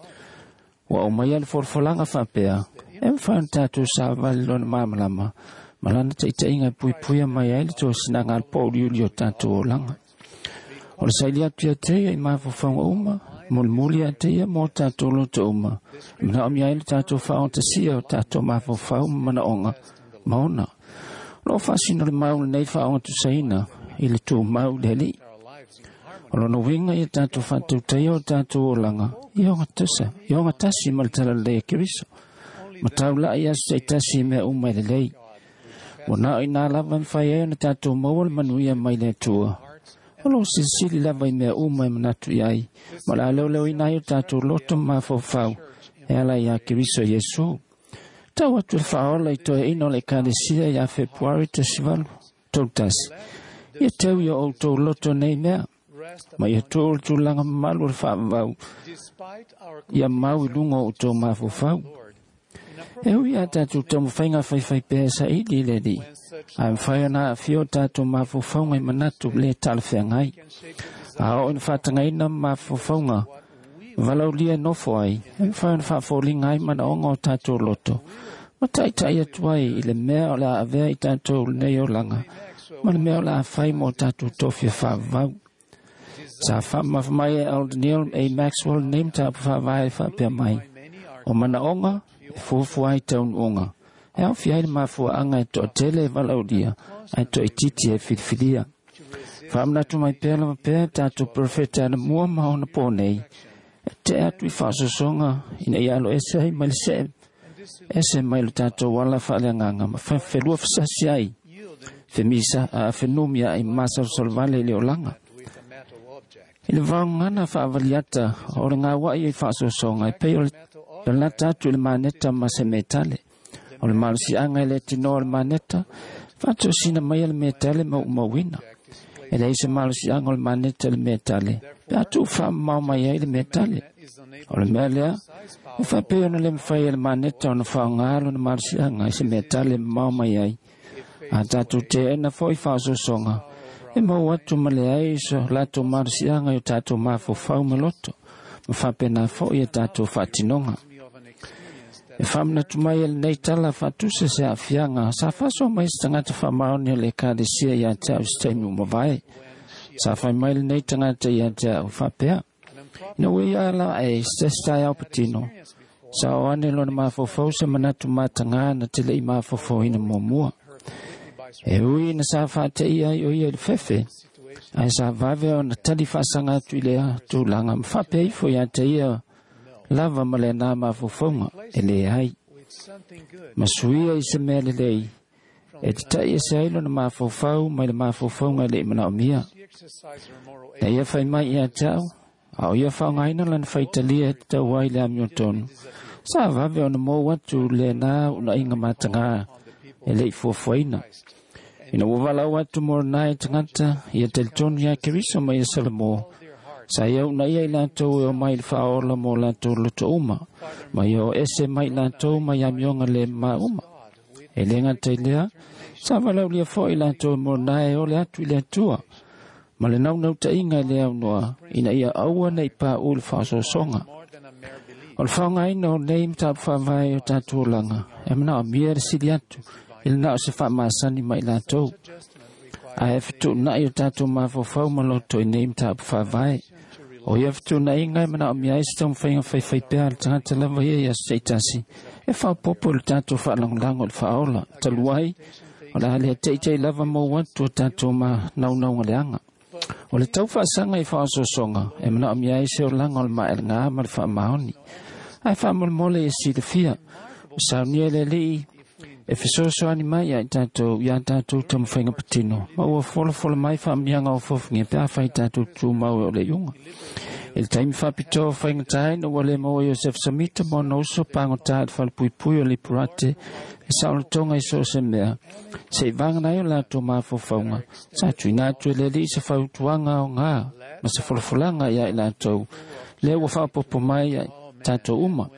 Wa o mai ale forfolanga whapea. E mwhaun tātou sa vali lona māmalama. Malana te ita inga pui puia mai aile tō sinanga al pōri uli o tātou o langa. O le saili atu ia te ia i mawhawhanga uma, muli muli a te ia mō tātou loto uma. Mina o mi aile tātou whaonta sia o tātou mawhawhanga mana onga, maona. Lo whasino le maule nei whaonta saina, i le tō maule li. O lono winga i tātou whantou teia o tātou o langa, i onga tasa, i onga tasi maltala lea Keriso. Mataula ia se tasi mea uma le lei. Wana i nā lava mwhai eo na tātou mawal manuia mai le tua. Olo sisili lava i mea uma i manatu iai. Ma la leo leo i nā i tātou loto ma fau e ala i a Keriso Yesu. Tau atu le whaola i toa ino le kānesia i a Februari te sivalu. Tau tasi. Ia tau i o tau loto nei mea. Ma ia tau tu langa malu le whaavau. Ia mau i lungo o tau ma fau. E hui a tātou tau mwhainga whaiwhai pēsa i li le li. A mwhai ana a fio tātou mawhawhaunga i manatu le talwhea ngai. A o in whatanga ina mawhawhaunga. Walau lia nofo ai. E mwhai ana whawholi ngai mana onga o tātou loto. Ma tai tai atuai i le mea o la avea i tātou nei o langa. Ma le mea o la awhai mo tātou tofia whawau. Sa whamawhamai e Aldeniel A. Maxwell name tāpu whawai whapea mai. O mana onga, fufua i taun unga. E au fiai le mafua anga e to tele e valaudia, e to i titi e filfilia. Whamnatu mai pēla ma pēla tātou profeta ana mua maona pōnei. E te atu i whaasosonga, ina i alo ese ai mai se, ese mai lo tātou wala whaale nganga, ma whenwhenua whasasi ai. Whemisa a whenumia i masa solvale leo langa. I le vaungana whaavaliata, o le ngā wai i whaasosonga, e peo le le lata atu le maneta ma se metale. O le malusi anga le tino le maneta, whato sina mai le metale ma umawina. E le ise malusi anga le maneta le metale. Pe atu wha mau mai ai le metale. O le mea lea, e whapea na le mwhai e le maneta o na whaongalo na marsianga e se mea tale mau mai ai. A tātou te ena fo i whaaso songa. E mau atu ma le ai so lato marsianga i tātou mafo whau me loto. Ma whapea na fo i a tātou whatinonga. E whamna tumai ele nei tala whatuse se a fianga. Sa whaso mai stangata whamaoni le kāde sia i a tau stemi umawai. Sa whai mai le nei tangata i a tau whapea. Ina ui ala e stestai au patino. Sa o ane lona mafofo se manatu matanga na tele i mafofo ina muamua. E ui na sa whate ia i oi e le fefe. Ai sa vave o na tali whasanga atu i lea tūlanga. Mwhapea i fo i a te ia lava ma le nā mafofonga e le ai. Masuia i se mea le lei. E te tai e se ailo na mafofau mai le mafofonga le imana o mia. Na ia whai mai i a tau. A o ia whaongaina lan whaitalia te tau wai le amio tonu. Sa vave o na mō watu le nā una inga matanga e le i fuafuaina. Ina wawala watu mōra nai tangata i a teltonu ia keriso mai a Salamo. Sa ia una ia i lantou e o mai le whaola mō lantou luto uma. Mai o ese mai lantou mai amionga le ma uma. E le ngata i lea, sa walau lia fo i lantou mōra nai o le atu i le atua. Ma le nau nau ta inga le au noa, ina ia aua nei pa u le whaaso songa. O le whaonga ina o nei mta whawai o tātua langa, e mana o mia re siri atu, ila nao se wha maasani mai lātou. A e fitu na i o tātua mawho whau maloto i nei mta whawai. O ia fitu na inga e mana o mia e stong whainga whai whai pēr tangata lava ia i a steitasi. E whao popo le tātua whaalangolango le whaola, taluai, o la halea teitei lava mo watu o tātua ma nau nau ngaleanga. O le tau whaasanga i whaaso songa, e mana o mia e se o langa o le mael ngā ma le wha maoni. Ai wha mole mole e si le fia, o saunia le lii, e fisoso ani mai ai tātou, ia tātou tamu whainga patino. Ma ua fola fola mai wha mianga o fofingi, e pēa whai tātou tū mau o le iunga. E le taimi whapito o whainga tai, na wale mo Joseph Samita, mo na uso pango tāt whal pui pui o li purate, e saolo tonga i so se mea. Se i vanga nai o lato maa fofaunga. Sa tui nātu e le li se whautuanga o ngā, ma se folfolanga ia i lato. Le ua whapopo mai ai tātou uma.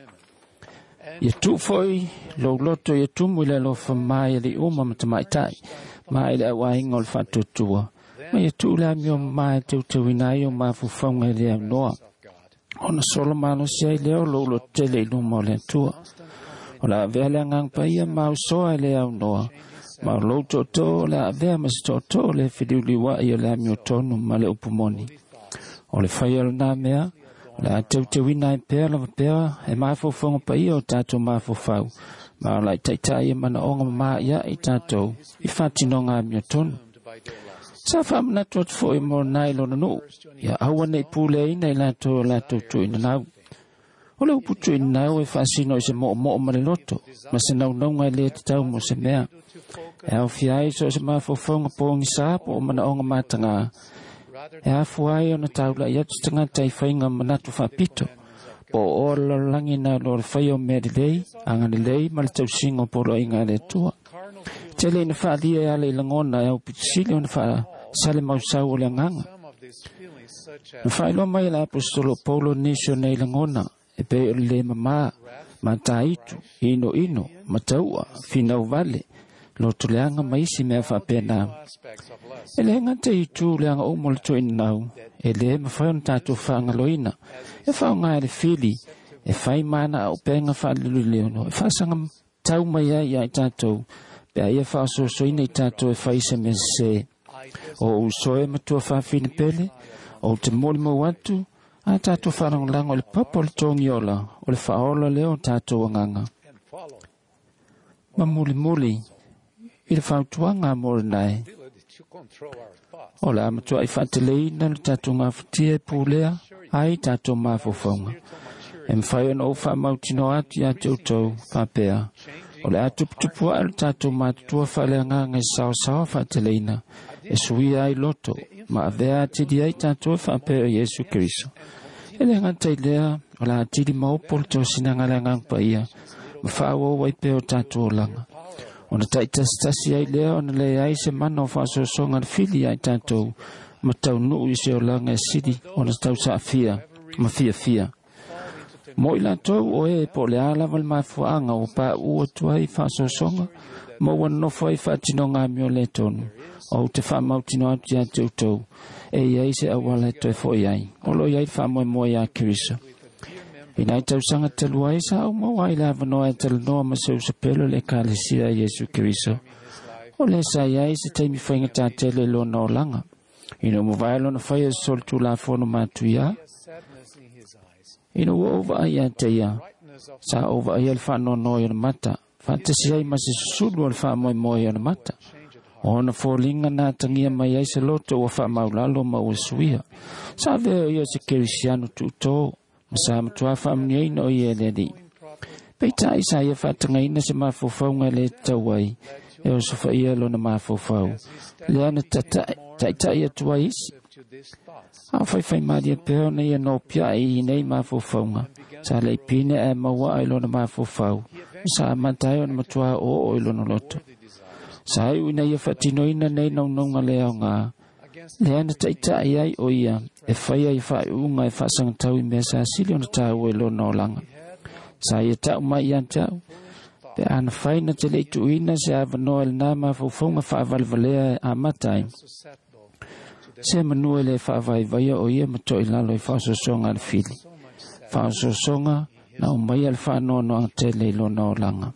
Ia tu foi, lo loto ia tumu i le lo whamai li uma ma tamai tai, ma i le au ainga o le whatutua. Ma ia tu le amio mai teu teu inai o maa fofaunga i le au noa. Ona solo malo se ai leo lo lo tele i luma o le tua. O la vea le ngang pa ia mau soa le au noa. Ma lo to to la vea mas to to le fidiuli wa ia le amio tonu ma le upumoni. O le whaia le nā mea, o la teu teu ina i pēr lava pēr, e mai fofonga pa ia o tātou mai fofau. Ma o la i taitai e mana onga ma ia i tātou, i whatino ngā amio tonu. Sa whamana tuat fo i mō nai lona no, ia aua nei pūle ina i lātou o lātou tu ina nau. O le uputu ina nau e whaasino i se mo mo ma le loto, ma se nau nau ngai le te tau mo se mea. E au fiai so se maa fofonga pōngi sā po o mana onga mātanga. E a fuai o na taula i atu tangata i whainga manatu whapito. Po o la langi na lo le whai o mea de lei, anga le lei ma le tau singo po lo inga le tua. Tele ina wha lia e ale i langona e au pitisili o na wha sale mausau o le anganga. Na wha ilo mai la apostolo Paulo nisio nei langona e pe o le mama, ma ta itu, ino ino, ma taua, finau vale, lo tu leanga maisi mea wha pēnā. E le ngate itu leanga o mole to inau, e le ma whai on tātou whaanga loina, e whao ngā le fili, e whai mana au pēnga wha lilu leono, e whaasanga tau mai ai ai tātou, pe ai e wha so so ina i tātou e whai se me se. O usoe matua wha whine pele, o te moli mo watu, a tātou whanang lango le papa o le tongi ola, o le whaola leo tātou anganga. Ma muli muli, i le whautuanga mōre nai. O le amatua i whatelei na le tātou ngā whatia e pūlea, ai tātou māwhawhaunga. E mwhai ana o whamautino atu i atu tau whapea. O le atuputupu a le tātou mātutua whaleanga ngai sao sao whateleina. E sui ai loto, ma avea atiri ai tātou whapea o Jesu Keriso. E le ngantai lea, o la atiri maupol tō sinanga le ngangpa ia, ma whaua wai peo tātou langa. O na taitastasi ai lea, o na le ai se mana o whaasosonga le fili ai tātou, ma tau nuu i se o langa e siri, o na tau sa fia, ma fia fia. Mo ila tau o e po le ala wal mafuanga o pa ua tuai whasosonga, mo wan no fai whatino ngā mio le tonu, o te whamautino atu ia te utau, e iai se awala toi fo iai, o lo iai whamoe moa ia kirisa. Ina i tau sanga te lua isa au mo wai la vanoa e tala noa ma seu se pelo le kālesia Yesu kirisa. O le sa iai se teimi whainga tā tele lo na o langa. Ina mo vai lo na whai e sol tu la fono mātu ia. Ina ua ova ai a te ia. Sa ova ai al whano no i na mata. Fantasi ai ma se susulu al whamoe moa i na mata. O na fōlinga nā tangia mai ai se loto ua whamaulalo ma ua suia. Sa veo ia se kerisiano tu tō. Masa matua whamni no i e ledi. Peita isa ia whatangaina se mawhawhau ngai le tauai. E o sofa ia lo na mawhawhau. Le ana taita ia tua isi. A whai whai maria peo na ia no pia i nei mawhawhau nga. Sa le pine e maua ai lo na mawhawhau. Sa mantai o na matua o o ilo na loto. Sa ai uina ia whatinoina nei nau nonga leo ngā. Le ana taita ai o ia. E whai ai whai unga e whasanga tau i mea sa sili ona tau e lo no langa. Sa ia tau mai ian tau. Pe ana whai na te leitu ina se awa noel nā ma whauwhaunga whaavalvalea a matai. Se manua le whaavai vaia o ia mato i lalo i whaososonga al fili. Whaososonga na umai al whaanoa no ang te leilo no langa.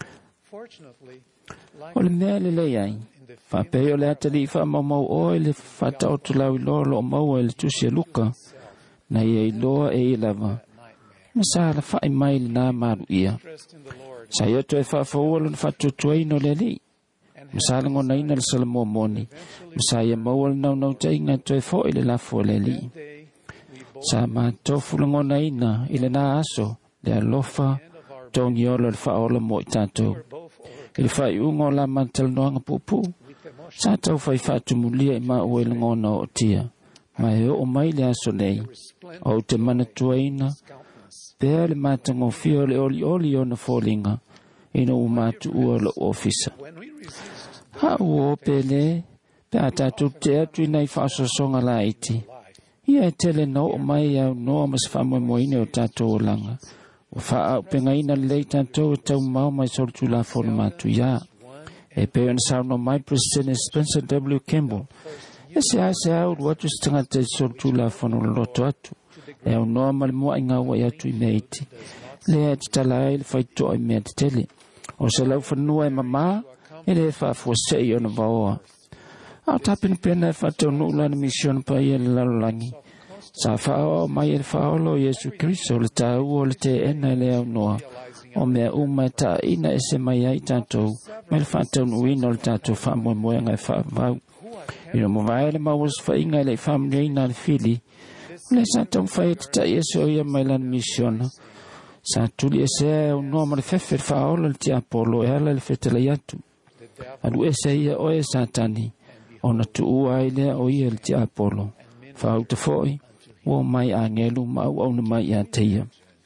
O le mea le lei ai. Whapeo le atali i whamamau o e le whata o tulau i loa lo mau e le tusi e luka. Na ia i loa e i lava. Masa la whai mai le nā maru ia. Sa ia to e whawhaua lo na whatutua ino le li. Masa la ngona ina le salamo moni. Masa ia maua le nau nau te inga to e fo i le lafo le li. Sa ma tofu le ngona ina i le nā aso le alofa tongi olo le whaola mo i tātou. I le whai ungo la mantal noanga pupu. Sa tau whai whatumulia i ma ue le ngona o tia. Ma e o mai le aso nei. O te mana tuaina. Pea le matango fio le oli oli o na fōlinga. Ino u matu ua le ofisa. Ha uo pele. Pea tātou te atu i nei whaososonga la iti. Ia e tele no o mai au noa mas whamoe moine o tātou o langa. O wha au penga ina lei tātou e tau mau mai sortu la whono matu ia. E peo na sauno mai President Spencer W. Campbell. E se a se au watu stangata i sortu la whono loto atu. E au noa mali mua inga wa i atu i mea iti. Lea te tala e le whaitoa i mea te tele. O se lau whanua e mama, e le whafua sei o na vaoa. Au tapin pena e whatau nula na mission pa i e le lalolangi. Sa whao mai e le whaolo Yesu Christo le tau o le te ena le au noa. O mea uma e ta ina e se mai ai tātou. Me le whatau nuina o le tātou whamoe moenga e whaavau. Ino mo vai le mawas whainga le whamne ina le fili. Le sa tau whai te ta ia se o ia mai lan mission. Sa tuli e se au noa ma le whewhe le whaola le ti Apollo e ala le whetala iatu. Anu e se ia o e satani. O na tu ua i lea o ia le ti Apollo. Whau te foi. O mai a ngelu ma au au na mai a teia.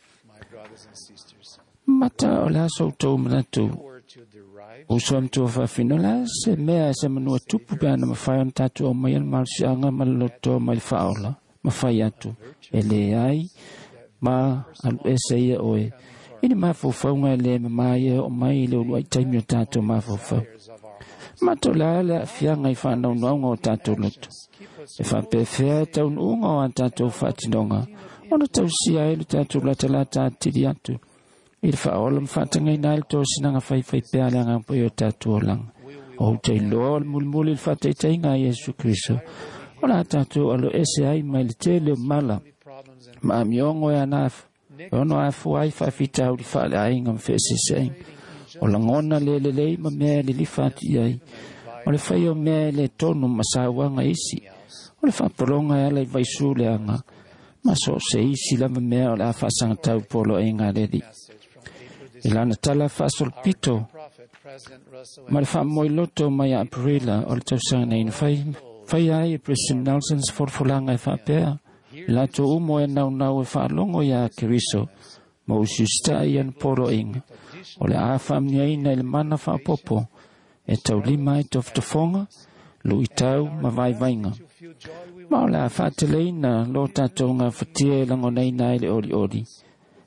Mata o le aso tau manatu. O soam tua whawhino la se mea se manua tupu pia na mawhai on tatu o mai an marsianga ma loto mai whaola. Mawhai atu. E le ai ma alu e se ia oe. Ini mawhawhau ngai le me mai e o mai le ulu ai taimi o tatu mawhawhau. Mato la le a whianga i whanau noanga o tatu loto. E whape whea e tau nuunga o an tātou whatinonga. Ona tau sia e lu tātou lata lata atiri atu. I le whaola mwhatangai nā le tō sinanga whaiwhai pēa le anga mpoi o tātou o langa. O te loa le mulimuli le whataitai ngā Yesu Christo. O la tātou alo ese ai mai le te leo mala. Ma amiongo e anafu. E ono afu ai whawhita au li whaale ainga mwhese sein. O la ngona le le lei ma mea le li whati ai. O le whai o mea le tonu masawanga isi. O le whaparonga e ala i vaisu le anga. Ma so se isi lama mea o le a whasanga tau polo e ngā redi. I lana tala whasol pito. Ma le whamoi loto mai a aprila o le tausanga nei na whai. Whai ai e President Nelson's forfolanga e whapea. La to umo e nau nau e whaalongo i a Keriso. Ma usi sta i an polo inga. O le a whamni aina i le mana whapopo. E tau lima i toftofonga. Lu i tau ma vai vainga. Ma o le a whateleina lo tātou ngā whatia e lango nei nai le ori ori.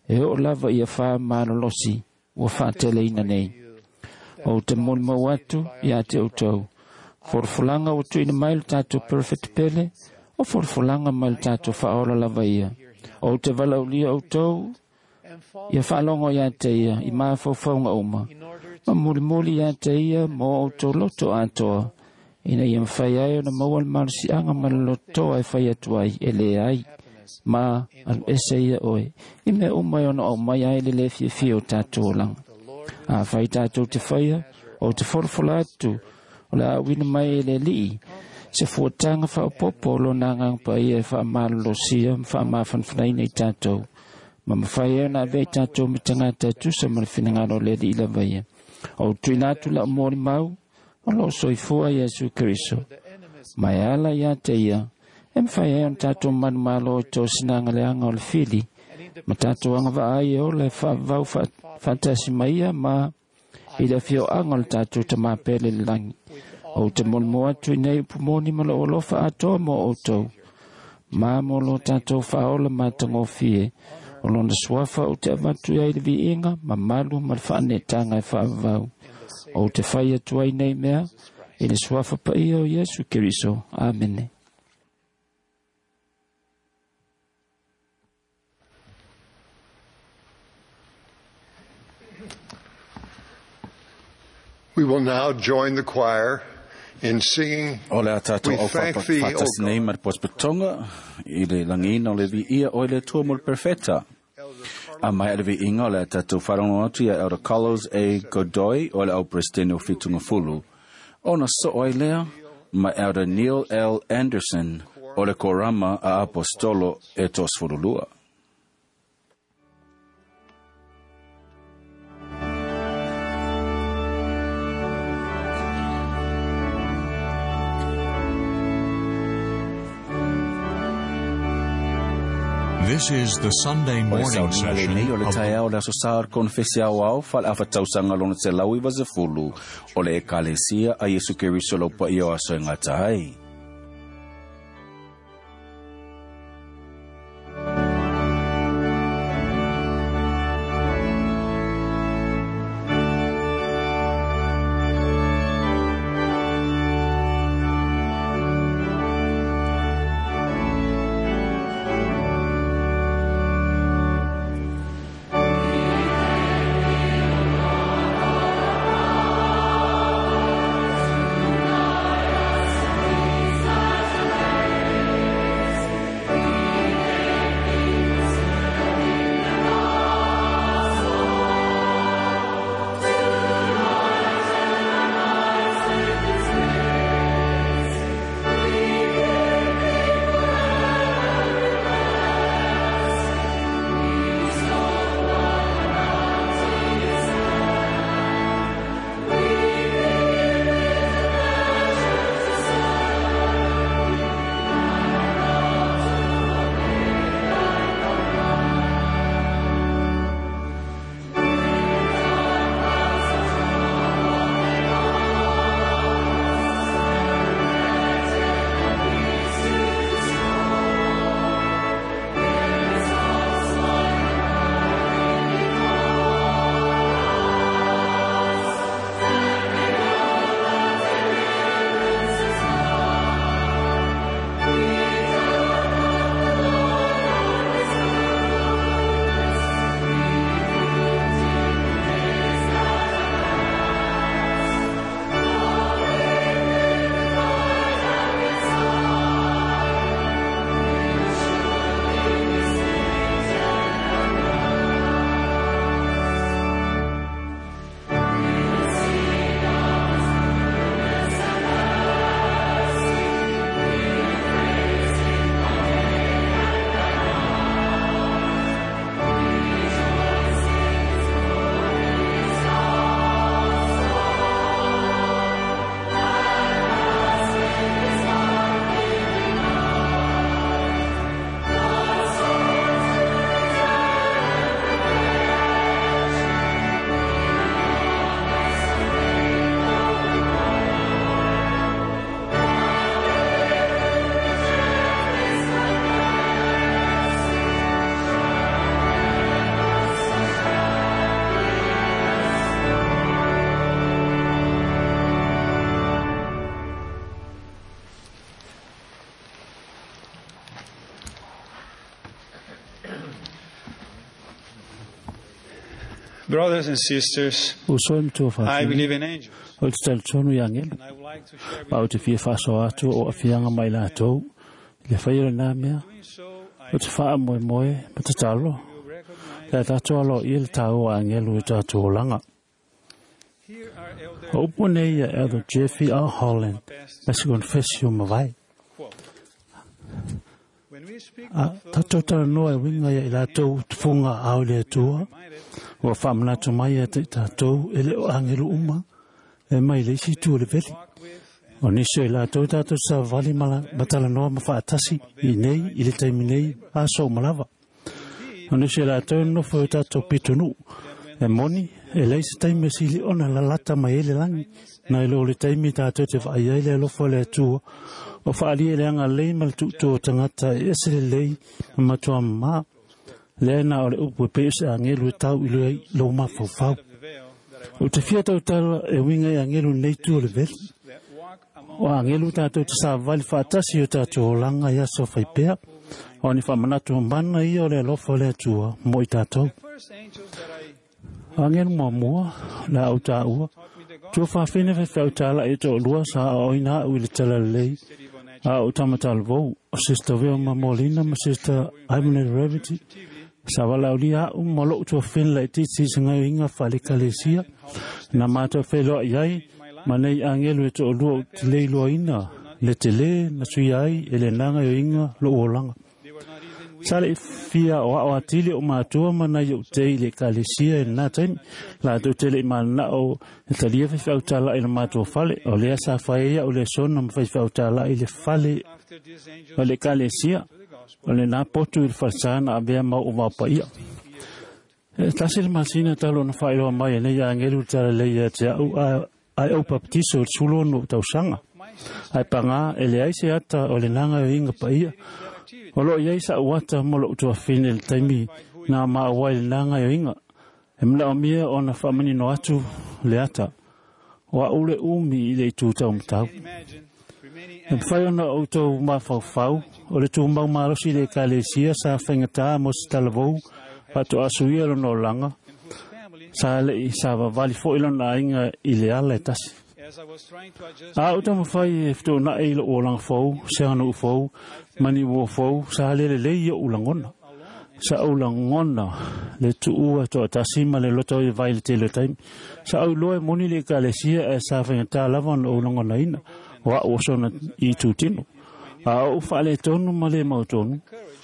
e o lava ia wha malolosi ua whaatele ina nei. O te mon mau atu ia te utau. Forfulanga o tuina mail tātou perfect pele, o forfulanga mail tātou whaola lava ia. O te vala ulia utau, ia whalongo ia te ia, i maa whauwhaunga uma. Ma muli muli ia te ia, mo auto loto atoa. Ina ia mwhai ai o na mawal marsi anga maloloto ai whai atu ai, e le ai. Ma al ese ia oe. I me umai ona o mai ai le le fie fie o tātou langa. A whai tātou te whaia, o te forfula atu, o la wina mai e le lii. Se fuatanga wha popo lo nangang pa ia wha malolo sia, wha mawhanwhanai nei tātou. Ma mawhai e na vei tātou me tangata tusa ma le whinangaro le li ila vaia. O tuinatu la mori mau, o lo soifua Yesu Keriso. Mai ala ia te ia, e mwhai e on tātou manu malo o tō sinanga le anga o le fili. Ma tātou anga wa ai o le wha vau whatasi maia ma i le fio anga le tātou ta mapele le langi. O te molmoa tui nei pumoni ma lo olofa atoa mo o tau. Ma mo lo tātou whaola ma tango fie. O lona swafa o te avatu ai le vi inga, ma malu ma le whaane tanga e whaavau. O te whaia tuai nei mea, e le swafa pa ia o Yesu Keriso. Amene. We will now join the choir in singing, Ole atato we au thank thee, O fatas nei mar pospetonga, i le langina o le vi ia o le tua mol perfetta. A mai le vi inga o le atato wharongo atu ia Elder Carlos A. Godoy o le au Prestino Fitunga Fulu. O na so oi lea, ma Elder Neil L. Anderson o le korama a apostolo e tos furulua. This is the Sunday morning session o le tae au le asosar konfesiao au fal afatausaga lona te lau i vasefulu o le ekalesia a Yesu Keriso lau pa i o aso e ngata ai. Brothers and sisters, I believe in angels. O te talitonu i angelo. Ma o te fia whaso atu o a fianga mai la tau. Le whaira nā mea. O te wha moe moe, pa te talo. Te tato alo i le tau a angelo i tato o langa. O upo nei a Elder Jeffrey R. Holland, na si confessio mawai. A tato tala noa e winga ia i la tau tufunga au le atua. O whamana to mai e te tatou e le o angelo uma. E mai le isi tu le veli. O niso i la tau tatou sa vali mala batala noa ma whaatasi i nei, i le taimi nei, a so malawa. O niso i la tau nofo i tatou pitonu. E moni, e leisi taimi sili ona la lata mai ele langi. Na ilo le taimi tatou te whaai ai le alofo le atua. O whaali e le anga lei mal tuto o tangata e ese le lei matua maa. Lena o le upu pe se angelu tau i le lo ma fo fau. O te fia tau tala e winga i angelu nei tu o le veli. O angelu tatou te sa vali whaatasi o tatou o langa i aso whaipea. O ni whamanatu mana i o le alofa le atua mo i tatou. O angelu mua mua la au ta ua. Tua whawhine fe whau tala e to lua sa o ina au i le tala lei. A o tamatal vau. O Sister Vilma Molina ma Sister Ivan Revity. Sa wala uli a um malo tua whenla i titi sa ngai inga whale kalesia. Na mātua whelo iai, manei angelu e to lua te lei loa ina. Le te le, na sui ai, e le nanga i inga lo o langa. Sale fia o a atili o mātua manai o te le kalesia e nā taimi. La tu te le mana o e talia whi whau tala i na mātua whale. O lea sa whaia o le sona ma whi whau tala i le whale o le kalesia. O le nā potu i whalsana a bea mau o wapa ia. E tasi le masina talo na whairoa mai e nei a ngelu tala leia te au ai au paptiso o sulo no tau sanga. Ai panga e le aise ata o le nanga o inga pa ia. O lo iei sa uata molo utua fine le taimi na maa wai le nanga o inga. E mla o mia o na whamani no atu le ata. O a ule umi i le tu tau mtau. E mwhai ona o tau mawhau whau. O le tū mau marosi le kalesia sa whaingatā mo si talavou pato asuia no langa. Sa le i sa wawali fo ilo na inga i le ala e tasi. A uta mawhai e fito na e ilo o langa fau, se anu fau, mani wo fau, sa le le le i o ulangona. Sa ulangona le tu ua to tasi ma le loto i vai le tele taimi. Sa au loe moni le kalesia e sa whaingatā lava no ulangona ina. Wa o sona i tūtino. Au whaale tonu ma le mau tonu.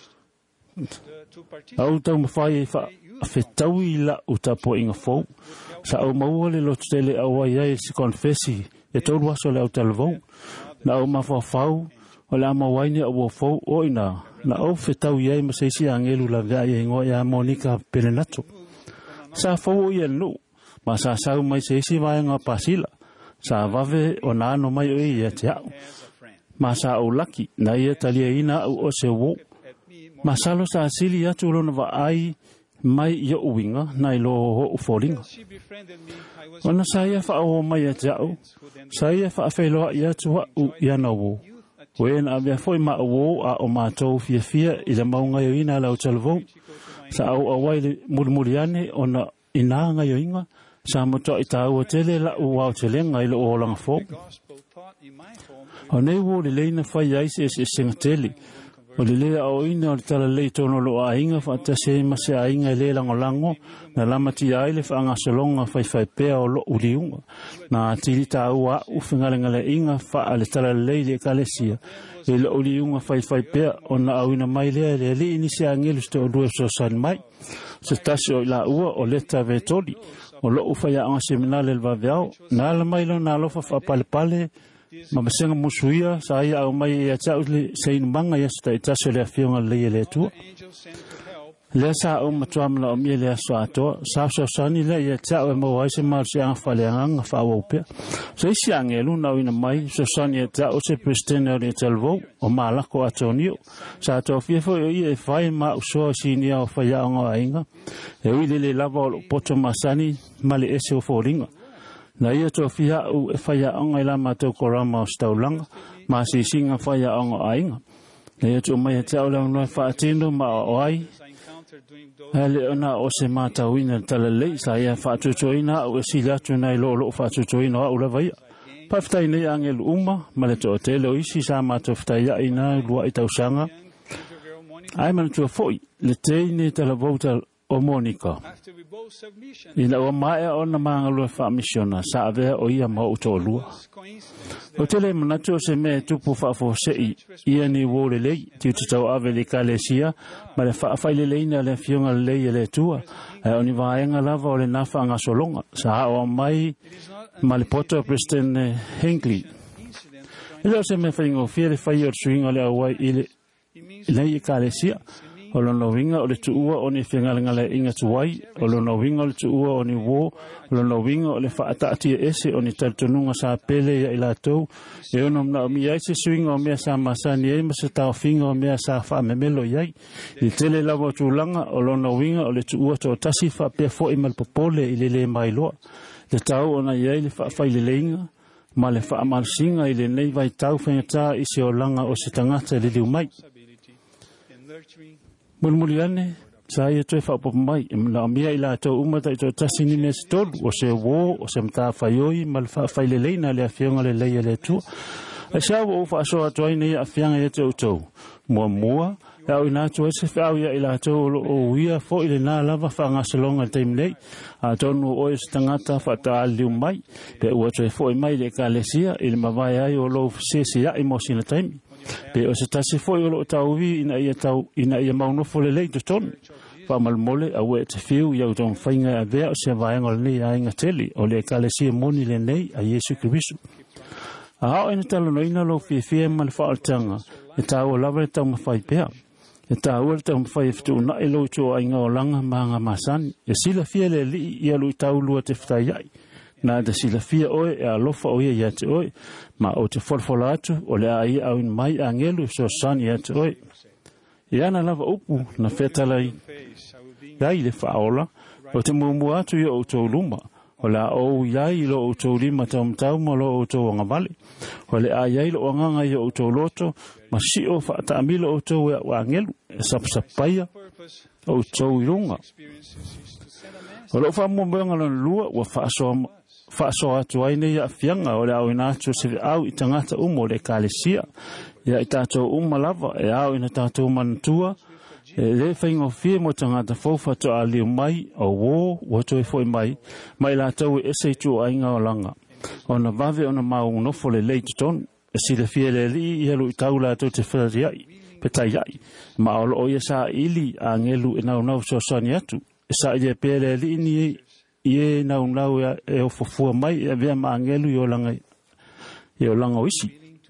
Au tau mawhai e whetau i la u tapo inga fau. Sa au maua le lotu tele au ai ai si konfesi e tolu aso le au talavou. Na au mawhau o le ama waine au fau o ina. Na au whetau i ai ma seisi angelu la vea i ingoa i a Monica Perenato. Sa fau o i anu. Ma sa sau mai seisi vai ngā pasila. Sa vave o nāno mai o i e te au. Masa au laki, na ia talia ina au o se wo. Masalo sa asili atu lona wa ai mai ia uinga, na ilo ho uforinga. Ona sa ia wha au mai ate au, sa ia wha awhailoa i atu wa u iana wo. Wena avea foi ma wo a o mātou fia fia i la maunga yo ina lau talavou. Sa au awai le murimuriane ona ina nga yo inga, sa moto i ta ua tele la u wau telenga ilo o langa fo. O nei wo le leina whai aise e se senga tele. O le lea o ina o le tala lei tono lo a inga whaata se ma se a inga e le lango lango na lamati a ile whaanga salonga whai whai pea o lo uriunga. Na tiri ta ua u whingalenga le inga wha le tala lei le kalesia. E lo uriunga whai whai pea o na awina mai lea le li ini se angelu ste o due so san mai. Se tasi o ila ua o leta vetoli. O lo u whai a anga seminale le vaveao. Na ala mailo na alofa wha pale pale. Ma masenga musuia sa ia au mai ia tau le sein manga ia sta itaso le afionga le le tu. Le sa o matua mala o mie le aso ato sa so sani le ia tau e mo ai se mar se anga fale anga fa o pe. So isi angelu na ina mai so sani ia tau se prestene le telvo o mala ko atonio. Sa to fifo ia e fai ma so sini o fa ia anga ainga. E wi le lava o poto masani male ese o foringa. Na ia to fia u e whaia anga i la mātou korama o staulanga, ma si singa whaia anga ainga. Na ia to mai te aulang noi whaatino ma o ai, Ale ona o se matauina tala lei sa ia whaatutoina o e sila atu nei lo lo whaatutoina o ula vai. Paftai nei angelu uma, ma le toa tele o isi sa matoftai ia ina lua i tausanga. Ai mana tua foi, le teine tala vouta o Monica. Ina o mai o na mangalua wha misiona sa avea o ia ma uto lua. O tele manatu o se mea tupu whaafo sei ia ni wole lei, tiu te tau ave le kalesia, ma le whaafai leina le fionga lei e le tua, e o ni vaenga lava o le nafa anga solonga, sa o mai ma le poto President Hinckley. Ila o se mea whaingo fia le whai o suinga le awai ile lei e kalesia, o lona winga o le tuua o ni whengalangala inga tuai, o lona winga o le tuua o ni wō, o lona winga o le whaataatia ese o ni taritonunga sa pele ia ila tau, e ono mna o mi aise suinga o mea sa masani e ma se tau whinga o mea sa wha memelo iai, i tele lawa tūlanga o lona winga o le tuua tō tasi wha pia fo i malpopole i le le mai loa, le tau o na iai le wha whai le leinga, ma le wha amalsinga i le nei vai tau whengata i se o langa o se tangata le liu mai. Mulmuli ane, sa ia toi whapopo mai, e mna mea i la tau umata i tō tasini me se tolu, o se wō, o se mta whaioi, ma le whaile leina le a whionga le leia le tua. E sa wo ufa aso atoai nei a whianga i te utau. Mua mua, e au ina tua se whiau ia i la tau o uia fo i le nā lava whanga salonga teim nei, a tonu o e se tangata whata aliu mai, pe ua toi fo i mai le ka lesia, i le mawai ai o lo se se ia i mo sina taimi. Pe o se tasi foi o lo tau vi ina ia tau ina ia maunofo le lei ton fa malmole a we te fiu ia ton fainga a vea o se vaenga le nei a inga teli o le kalesia moni le nei a Yesu Kristo. A o ina talo no ina lo fi fi mal faatanga e tau o lava tau mafai pea e tau o tau mafai fitu na e lo to inga o langa manga masani e sila fia le li ia lo tau lua te fitai ai na da sila fia oe e alofa oe ia te oe, ma o te forfola atu o le ai au in mai angelu so sani ia te oe. I ana lava upu na whetalai iai le whaola, o te mumu atu ia o tau luma, o le au iai lo o tau lima tau mtau ma lo o tau angavale, o le ai ai lo anganga ia o tau loto, ma si o whaata amilo o tau ea o angelu, e sapsapaia o tau irunga. O lo wha mwambenga lana lua, wa whaasoa Whaaso atu aine ia whianga o le au ina atu se au i tangata umo le kalesia. Ia i tātou umma lava e au ina tātou manatua. E le whaingo fie mo tangata faufa to a liu mai o wō wato e foi mai. Mai la tau e ese tu a inga o langa. O na vave o na maungu nofo le leiti tonu. E si le fie le li i helu i tau la tau te whari ai. Petai ai. Ma o lo o ia sa ili a ngelu e nau nau so sani atu. E sa ia pe le li ni ie nau nau e o fofua mai e vea maangelu i o langa i o langa oisi.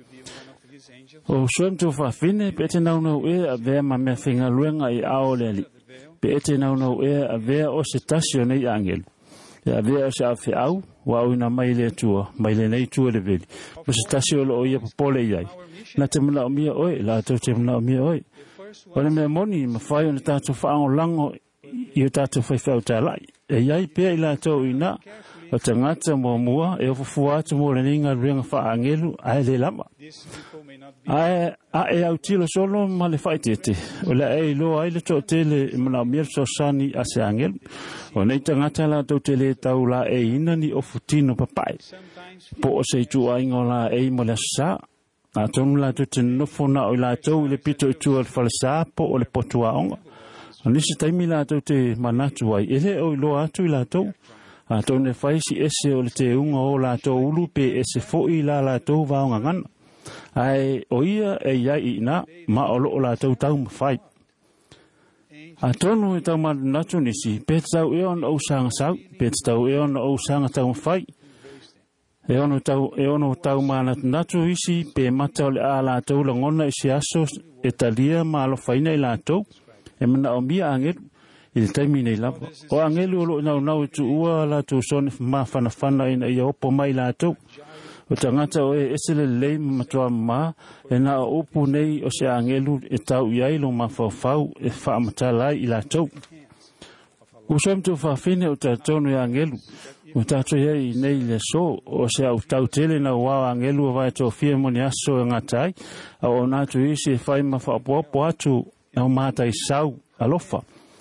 O soem tu whawhine, pe te nau nau e a vea ma mea whinga luenga i ao leli. Pe te nau nau e a vea o se tasio nei angelu. E a vea o se awhi au, wa au ina mai le tua, mai le nei tua le veli. Mo se tasio lo o ia popole iai. Na te muna o mia oe, la tau te muna o mia oe. O ne mea moni, ma whai o ne tātou whaango lango i o tātou whaiwhau tā lai. E iai pia i la tau ina, o te ngata mua mua, e o fufua atu mua le ninga ruenga wha angelu, ae le lama. Ae, a e au tilo solo ma le whaitete, o le e lo ai le tō tele i mana o mier so sani a se angelu, o nei ta ngata la tau tele tau la e ina ni o futino papai. Po o se tu aingo la e mo le sa, a tonu la tu te nofona o la tau le pito i tua le falsa po o le potua onga. O nisi taimi la tau te manatu ai, ele o ilo atu i la tau. A tau ne whaisi ese o le te unga o la tau ulu pe ese foi la la tau vaonga ngana. Ai o ia e iai i na, ma o lo o la tau tau mawhai. A tonu e tau manatu nisi, pe tau e on o sanga sau, pe tau e on o sanga tau mawhai. E ono tau, e ono tau manatu natu isi, pe mata o le a la tau langona isi aso e talia ma alo whaina i la tau. E mana o mia angelu, i le taimi nei lava. O angelu o lo nau nau tu ua la tu sone ma whana whana ina ia opo mai la tau. O tangata o e esele lei matua ma, e na o upu nei o se angelu e tau iai lo ma whau e whaamatala i la tau. Usam tu whawhine o tātonu e angelu, o tātou iai nei le so, o se au tau tele na wau angelu o vai tō fia moni aso e ngatai, a o nātu isi e whai ma whaapoapo atu au mata i sau alofa.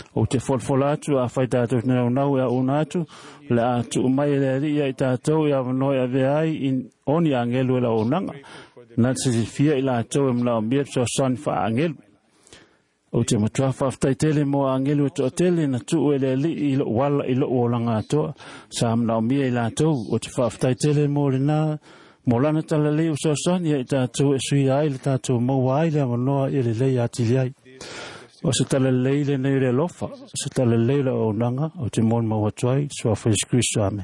o te folfola atu a whai tātou nau nau e a una atu, le atu mai le ria i tātou e a wanoi a veai in oni angelu e la onanga. Nā te fia i lātou e mnau mia so son wha angelu. O te matua whaftai tele mo angelu e toa tele na tu e le li i lo wala i lo o langa atoa. Sa mnau mia i lātou o te whaftai tele mo le nā mo lana tala leo so son i tātou e sui ai le tātou maua ai le manoa i le lei atili ai. O se tala leile nei re lofa, se tala leile o nanga, o te mon maua tuai, so a Jesu Christo, amen.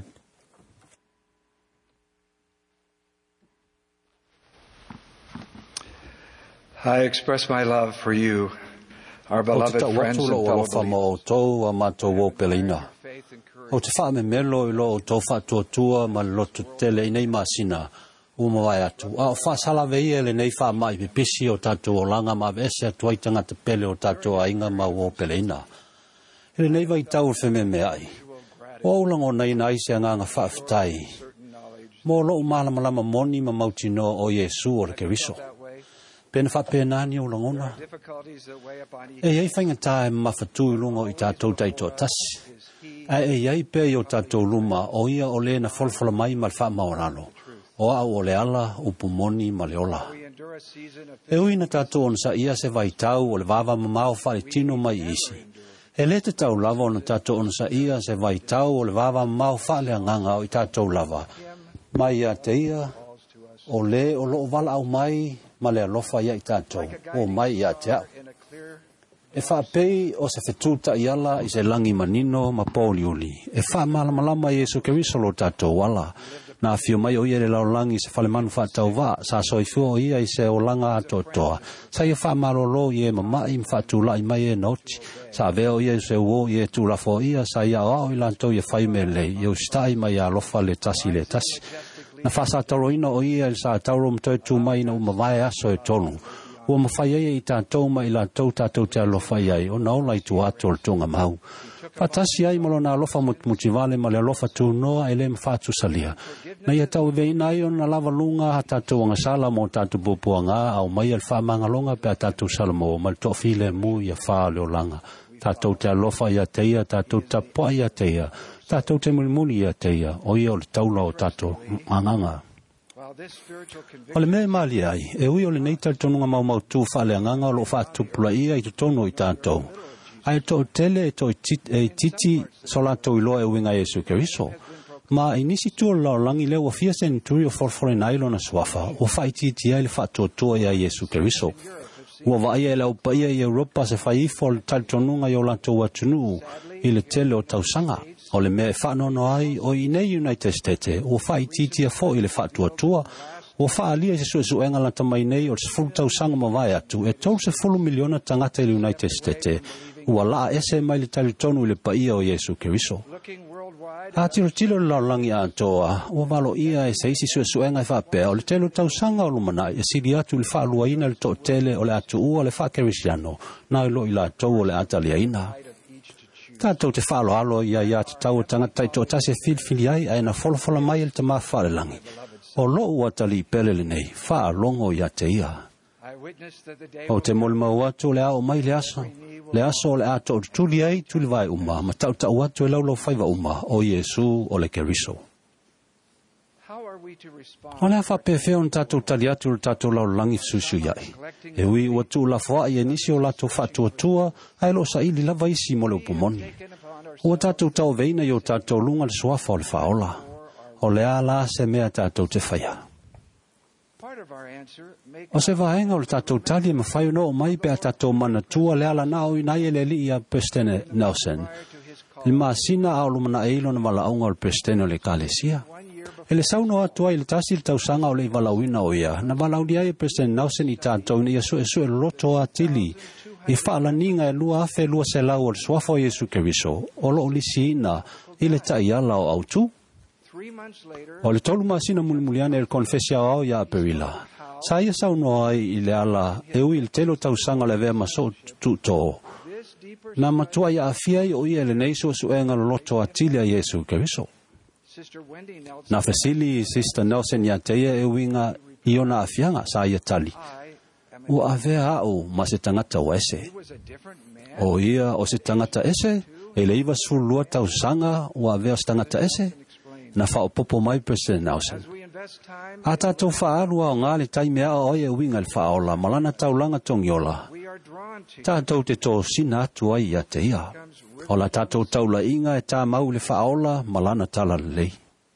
I express my love for you, our beloved friends and fellow believers. O te wha me melo i lo o tau wha tua tua ma lotu tele i nei masina. Uma vai atu. A wha salawe ia le nei wha mai pipisi o tātou o langa ma vese atu ai tangata pele o tātou a inga ma o pele ina. Ele nei vai tau wheme me ai. O ulango nei na ise a nganga whaafitai. Mo lo malama lama moni ma mautino o Yesu o le keriso. Pena wha penani o langona. E ei whainga tae mawhatu i lungo i tātou taito tasi. A e ei pe o tātou luma o ia o le na folfola mai mal wha maoralo. O au o le ala upumoni ma le ola. E uina tātou on sa ia se vai tau o le vava mamao whare tino mai isi. E le te tau lava o na tātou on sa ia se vai tau o le vava mamao whale anganga o i tātou lava. Mai a te ia o le o lo wala au mai ma le alofa ia i tātou. O mai ia te au. E wha pei o se whetuta i ala i se langi manino ma poliuli. E wha malamalama Jesu Keriso lo tātou wala. Na fio mai o ia le laulangi se whale manu whatau wā, sa soi fio o ia i se o langa ato toa. Sa ia wha marolo i e mamai mwhatu lai mai e noti. Sa veo ia i se uo i e tūlafo ia, sa ia o au i lantou i e whai me lei, i o stai mai a lofa le tasi le tasi. Na wha sa taro ina o ia i sa tauro mtoi tū mai na umawai aso e tonu. Ua mawhai ia i tātou mai i lantou tātou te alofa iai, o naola i tu ato le tunga mau. Fatasi ai malo na alofa mutivale ma le alofa tu noa e le mfatu salia. Na ia tau veina ai o na lava lunga ha tatu anga sala mo tatu bupuanga au mai al wha mangalonga pe a tatu salamo ma le tofile mu ia wha leo langa. Tatu te alofa ia teia, tatu tapoa ia teia, tatu te mulimuli ia teia, o ia o le taula o tatu anganga. O le mea mali ai, e ui o le neita le tonunga mau mau tu wha le anganga o lo wha tupula ia i tutono i tātou. Ai to tele e to e titi solato i loa e winga Jesu Keriso. Ma inisi tu la langi le wa fia sen tu yo for for nailo na swafa. O fai titi ai le fatto to ya Jesu Keriso. Wa vai e la pa ia Europa se fai for tal tonunga yo la to watunu i le tele o tausanga. O le me fa no no ai o i nei United States. O fai titi e fo i le fatto tua. O fa alia se so so enga la tamai nei o se fu tausanga ma vai atu. E to se fu miliona tangata i United States. Ua laa ese mai le tali tonu le paia o Jesu Keriso. A tiro tilo la langi a toa, ua malo ia e se isi sue suenga i whapea, o le telo tausanga o lumana, e siri atu le whaalua ina le to tele o le atu ua le whakerisiano, na ilo i la tau o le atalia ina. Tātou te whaalo alo ia ia te tau o tangatai to tase filfili ai, a ena wholofola mai le tama whaale langi. O lo ua tali pele le nei, whaalongo ia te ia. O te molima watu le ao mai le aso, le aso le ato tuli ai tuli vai uma, ma tau tau watu e laulau faiva uma, o Yesu o le Keriso. O le awha pefeo n tatou tali atu le tatou lau langi susu iai. E ui watu la fwa i enisi o lato fatua tua, ai lo sa ili lava isi mo le upumoni. O tatou tau veina i o tatou lunga le suafa o le faola. O le ala se mea tatou te whaia. O se vaenga o le tatou tali e mawhai no o mai pe a tatou mana tua le ala nao i nai e le li a Prestene Nelson. Le maasina a o lumana eilo na malaunga o le Prestene o le Kalesia. E le sauno atua i le tasi le tausanga o le ivalauina o ia. Na valaudi ai e Prestene Nelson i tatou ni asu e su e loto a tili. I whaala ninga e lua afe lua se lau o le suafa o Jesu Keriso. O lo lisi ina i le tai ala o autu. O le tolu maasina mulimuliane e le konfesia o ia perila. Sa ia sauno ai i le ala e ui il telo tausanga le vea maso tuto. Na matua ia afia i o ia le neiso su enga loto atilia Jesu Keriso. Na fasili Sister Nelson ia teia e uinga i ona afianga sa ia tali. ua avea au ma se tangata o ese. O ia o se tangata ese, e le iwa sulua tau sanga ua avea se tangata ese, na whao popo mai President Nelson. A tātou whaarua o ngā le taimea o ia winga le whaola, malana tau langa tongiola. Tātou te tō sina atu ai ia te ia. O la tātou taula inga e tā mau le whaola, malana tala lei.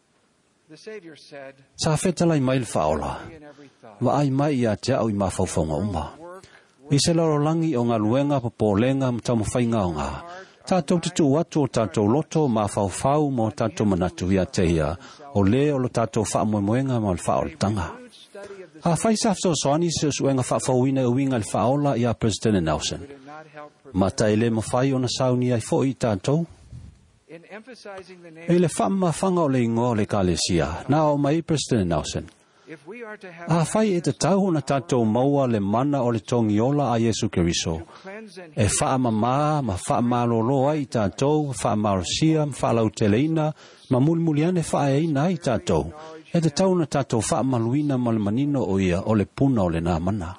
Sa whetalai mai le whaola. Wa ai mai ia te au i mawhauwhaunga uma. I se laro langi o ngā luenga papolenga mtau mawhainga o ngā. Tātou te tū atu o tātou loto mawhauwhau mo tātou manatu ia te ia. O le o lo tātou whaamoemoenga mo le whaolatanga. A whai safto soani se usuenga whaafauina e winga le whaola ia President Nelson. Mata ele mawhai o na sauni ai fo i tātou. E le whamma whanga o le ingo le kalesia. Na o mai President Nelson. A whai e te tau na tātou maua le mana o le tongiola a Yesu Keriso. E whaama maa, ma whaama lolo ai tātou, whaama rosia, whaalau teleina, ma mulimuliane whaeina ai tātou. E te tau na tātou whaama luina ma le manino o ia o le puna o le nā mana.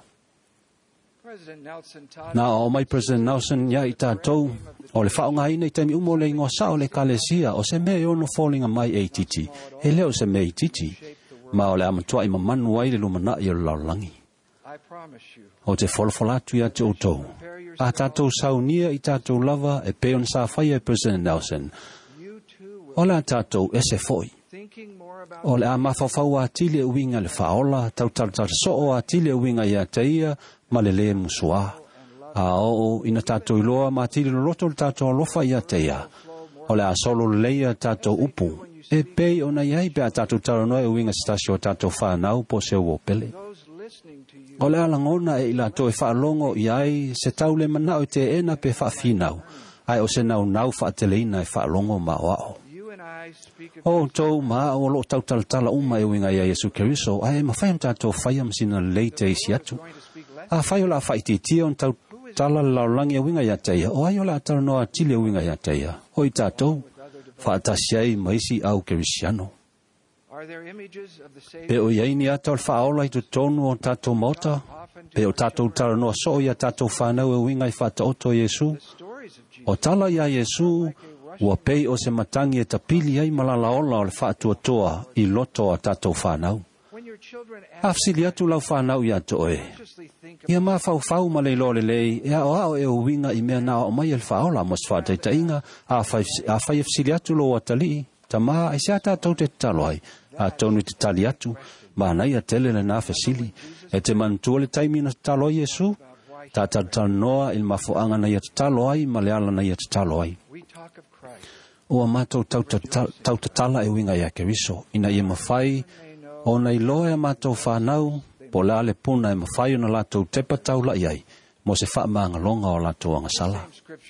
Na o mai President Nelson ia i tātou, o le whaonga ina i taimi umo le ingoa sa o le kalesia, o se mea ono fallinga mai e titi, e leo se mea i titi. Ma o le amatua i mamanu ai le lumana i o laulangi. O te wholawhalatu ia te outou. A tātou saunia i tātou lava e peon sa whaia e President Nelson. O le a tātou ese foi. O le a mawhawhau a tili e winga le whaola, tau tautata soo a tili e winga i a teia, ma le le musua. A o ina tātou iloa ma tili lo loto le tātou alofa i a teia. O le a solo leia tātou upu. E pei o na iai pe a tātou taranoa e winga stasio tātou whanau po se uo pele. O le alangona e ila to e whaalongo iai se tau le manao te ena pe whaafinau. Ai o se nau nau whaateleina e whaalongo ma o ao. O tau maa o lo tau talatala uma e winga ia Yesu Keriso, ai e mawhaiam tātou whaiam sina leite isi atu. A whai o la whaititia on tau tala laulangi e winga ia teia, o ai o la taranoa tili e winga ia teia. O i tātou. Whaatasiai maisi au Kerisiano. Pe o iaini ata o whaola i tu tonu o tātou mota, pe o tātou taranoa so ia tātou whanau e winga i whata oto Yesu. O tala ia Yesu, ua pei o se matangi e tapili ai malalaola o le whaatua toa i loto a tātou whanau. Afsili atu lau whanau ia to e. Ia maa whau whau ma leilo le lei, ea o ao e o winga i mea nao o mai el whaola mos whaatei ta inga, a whai afsili atu lo atali, ta maa e sea tātou te taloai, a tonu te tali atu, maa nai a tele le nā whasili, e te mantua le taimi na taloi Yesu, ta tatanoa il mafuanga na ia te taloai, ma le ala na ia te taloai. Ua mātou tau te tala e winga ia Keriso, ina ia mawhai, o nei loa mātou whanau, po la le puna e mawhai na lātou tepa tau la iai, mo se wha maanga longa o lātou anga sala.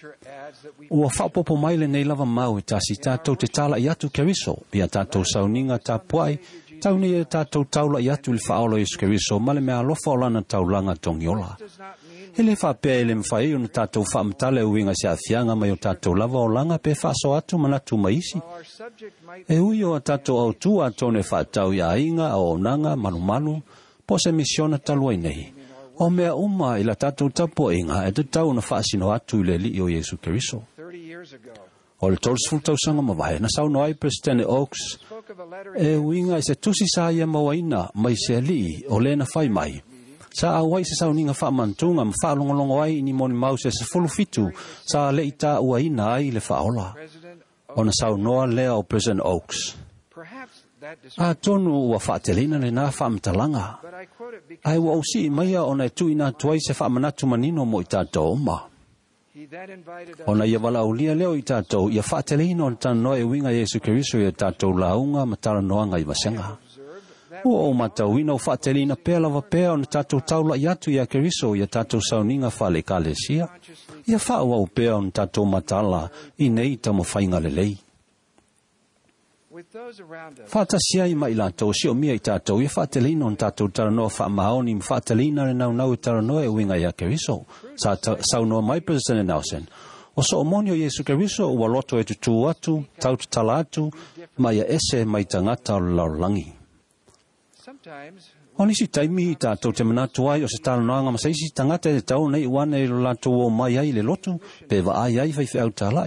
Ua whapopo mai le nei lava mau e tasi tātou te tala i atu Keriso, ia tātou sauninga tā puai, tau ni e tātou taula i atu li whaolo Yesu Keriso, male mea alofa o lana tau langa tongiola. He le whapea e le mwhai o na tātou whaamtale uinga se awhianga mai o tātou lava o langa pe whaaso atu manatu maisi. E ui o a tātou au tua tone whaatau i a inga o onanga manumalu, po se misiona taluai nei. O mea uma i la tātou tapo inga e te tau na whaasino atu i le li o Yesu Keriso. O le tolus fultau sanga mawahe, na sauno ai President Oaks, e uinga i se tusi sa ia mawaina mai se li o le na whai mai. Sa awai se sauninga whaamantunga ma whaalongolongo ai ni moni mau se se fulufitu sa le ita uaina ai le whaola. O na saunoa lea o President Oaks. A tonu ua whaatelina le nā whaamtalanga. Ai ua usi maia o na tuina tuai se whaamanatu manino mo i tātou oma. O na ia wala ulia leo i tātou, ia whaatelina o na tanoa e winga Yesu Keriso i tātou launga ma tala noanga i masenga. Ua o matau ina o whaatelina pēa lava pēa o na tātou taula i atu i a Keriso i a tātou sauninga whale kalesia. Ia whaua o pēa o na tātou matala i nei tamo whainga lelei. Whaatasia i mai lātou si o mia i tātou i whaatelina o na tātou taranoa whaamaoni ma whaatelina re nau nau i taranoa e winga i a Keriso. Sa saunoa mai President Nelson. O so o moni o Yesu Keriso ua loto e tutu atu, tau tutala atu, mai a ese mai tangata o laulangi. O nisi taimi tātou te manatu ai o se tālonoanga masaisi tangata e tau nei wana e lo lātou o mai ai le lotu, pe wa ai ai whai whiau tālai.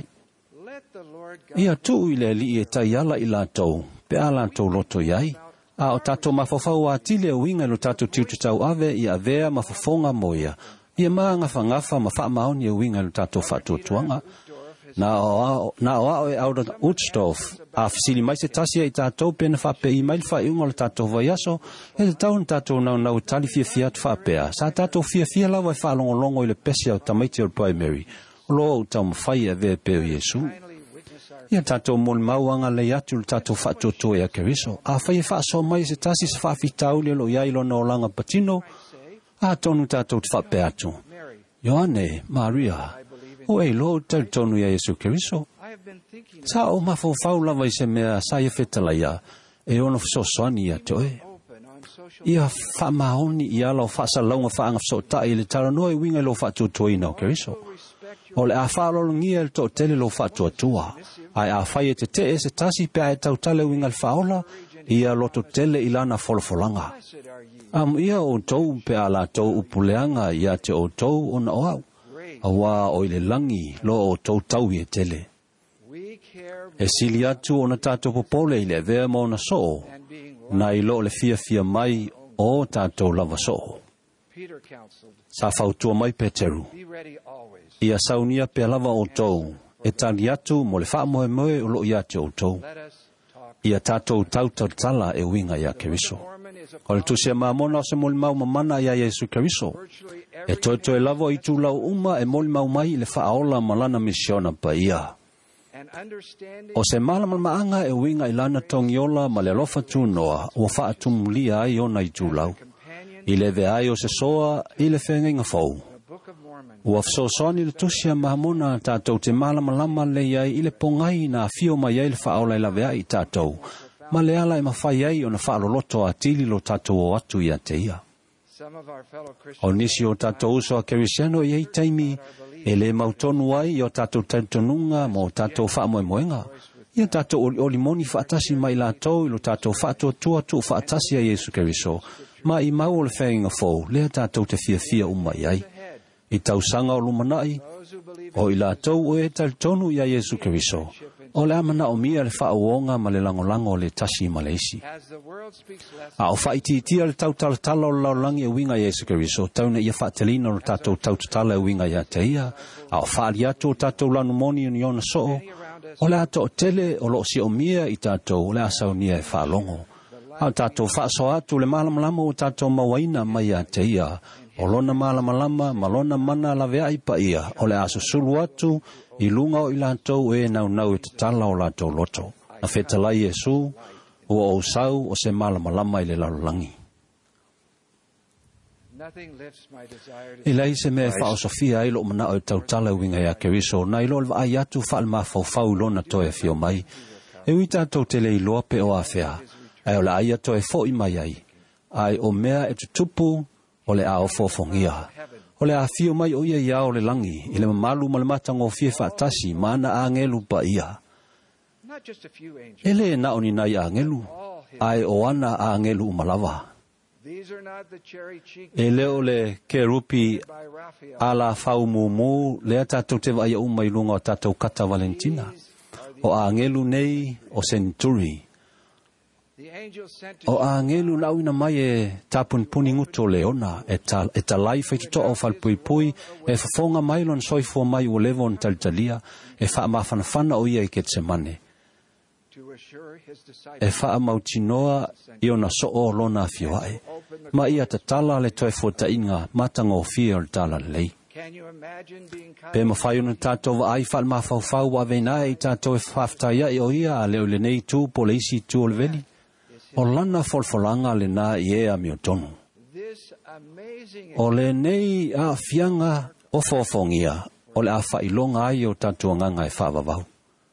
Ia tuu i le li e tai ala i lātou, pe a lātou loto iai. A o tātou mawhawhau a tile o winga lo tātou tiu te tau ave i a vea mawhawhonga moia. Ia maa ngafa ngafa ma wha maoni o winga lo tātou whatua tuanga. Na o ao e Aura Utstorf, a fisili mai se tasia i tātou pena whape i mail wha iunga le tātou vai aso, e te tau na tātou nau nau tali fia fia tu whapea. Sa tātou fia fia lawa e whalongo longo i le pesi au tamaiti o primary. O loo au tau mawhai e vea peo Jesu. Ia tātou mol mauanga le atu le tātou whatoto e a Keriso. A whai e whaaso mai se tasi se whawhitau le lo iai lo na olanga patino, a tonu tātou te whape atu. Ioane, Maria, o e lo tau tonu ia Jesu Keriso. Sa o mawhau lava i se mea sa ia whetalaia, e ono whasosoani ia te oe. Ia whamahoni i ala o whaasalaunga whaanga whasotai i le taranoa i winga lo whatutoina o Keriso. O le a whaalolongia le tō tele lo whatuatua. Ai a whai e te te e se tasi pia e tau tale winga le whaola, ia loto tele i lana wholofolanga. Am ia o tau pia la tau upuleanga ia te o tau o na oau. Awa o ile langi lo o tau tau i e tele. E sili atu o na tātou popole i le vea mo na soo, na i lo le fia fia mai o tātou lava soo. Sa whautua mai Peteru. Ia saunia pe lava o tau, e tali atu mo le wha moe moe o lo i atu o tau. Ia tātou tau tau tala e winga ia Keriso. O le tusia mamona o se moli mau mamana ia Jesu Keriso. E toi toi lava i tū lau uma e moli mau mai le wha aola malana misiona pa ia. O se malama maanga e winga i lana tongiola ma le lofa tū noa o wha atumulia ai ona i tū lau. I le ve ai o se soa i le whenga inga fau. Ua fsosoni le tusia mahamona tātou te malama lama le iai i le pongai na fio mai ai le whaola i la vea i tātou. Ma le ala i mawhai ai o na whaaloloto a tili lo tātou o atu i a te ia. O nisi o tātou uso a Kerisiano i ei taimi e le mautonu ai i o tātou tautonunga mo tātou wha moe moenga. Ia tātou oli oli moni whaatasi mai la tau i lo tātou whaatua tua tu whaatasi a Jesu Keriso. Ma i mau o le whainga fau, lea tātou te fia fia umai ai. I tau sanga o lumanai, o i la tau o e tal tonu i a Jesu Keriso. O le amana o mia le whaauonga ma le langolango o le tasi ma le isi. A o whaititia le tau talatala o le laulangi e winga Jesu Keriso, tauna ia whaatelina o tātou tau tatala e winga ia te ia. A o whaaliato o tātou lanu moni o ni ona soo. O le ato o tele o lo si o mia i tātou o le asaunia e whaalongo. A o tātou whaaso atu le malamalama o tātou mawaina mai a te ia. O lona malamalama, malona mana la vea i pa ia, o le aso sulu atu, i lunga o i lātou e nau nau e te tala o lātou loto. A whetalai Jesu, o o sau o se malamalama i le lalulangi. I lei se mea whao Sofia i lo mana o tau tala winga ia Keriso, na i lo le ai atu whaal ma fau fau lona toe fio mai. E ui tātou te lei loa pe o a whea, ai o le ai atu e fo i mai ai. Ai o mea e tutupu, o le ao fofongia. O le a fio mai o ia ia o le langi, i le mamalu ma le matango fie whaatasi, mana a ngelu pa ia. Ele e naoni nai a ngelu, ai o ana a ngelu umalawa. E leo le kerupi ala fau mumu, lea tātou te vai umai lunga o tātou kata Valentina. O a ngelu nei o Centuri. O a ngelu lau ina mai e tapun puni nguto leona e ta, e ta lai whaituto o whalpui pui e whafonga mai lon soifua mai o levon talitalia e wha mawhanawhana o ia i Getsemane. E wha mautinoa i ona so o lona fioae. Ma ia ta tala le toi fota inga matango fia o le tala lei. Pe mawhai ona tātou wa ai whal mawhau wa venai i tātou e whaftaia i o ia a leo le nei tū po le isi tū o le veli. O lana folfolanga le nā i ea mi o tonu. O le nei a fianga o fofongia, o le a whailonga ai o tātua nganga e whaavavau.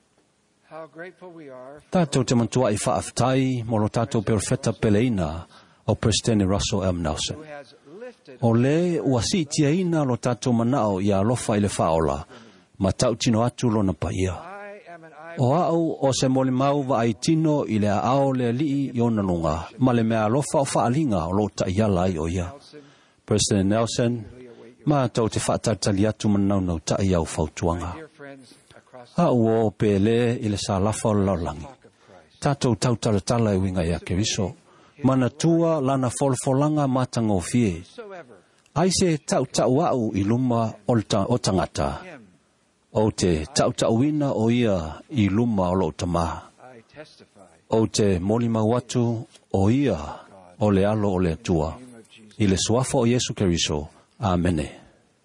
Tātou te mantua i whaaftai, molo tātou perfeta peleina o Presidente Russell M. Nelson. O le ua sitia ina lo tātou manao i alofa i le whaola, ma tau tino atu lona pa ia. O au o se mole mau wa ai tino i le ao le li i ona nunga, ma le mea lofa o whaalinga o lo ta iala i o ia. President Nelson, ma tau te whaatatali atu manau nau ta i au whautuanga. A ua o pele i le sa lafa o laulangi. Tātou tau taratala i winga ia Keriso, mana tua lana folfolanga matanga o fie. Ai se tau tau au i luma o tangata. O te tau tau wina o ia i luma o lo tamaha. O te molima watu o ia o le alo o le tua. I le suafa o Yesu Keriso. Amene.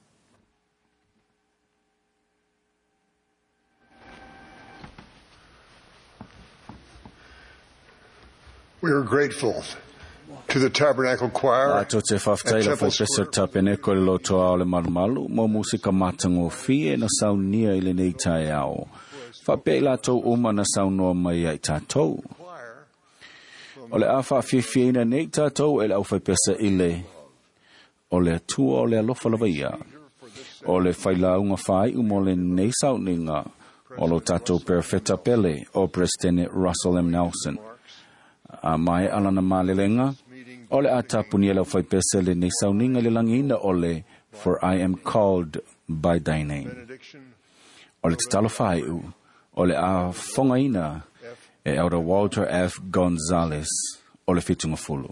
We are grateful to the Tabernacle Choir at Temple Square. Tapeneko le lotoa o le malumalu mo musika matango fie na saunia i le nei tae ao. Whape lato uma na saunoa mai ai tātou. O le awha whiwhiina nei tātou e le au whaipesa i le. O le atua o le alofa lawa ia. O le whailaunga whai umo le nei sauninga. O lo tātou perfetta pele o President Russell M. Nelson. A mai alana malelenga. O le atapuni ela whai pese le nei sauninga le langina o le For I am called by thy name. O le tatalo whai u. O le a whongaina e Elder Walter F. Gonzalez. O le fitunga fulu.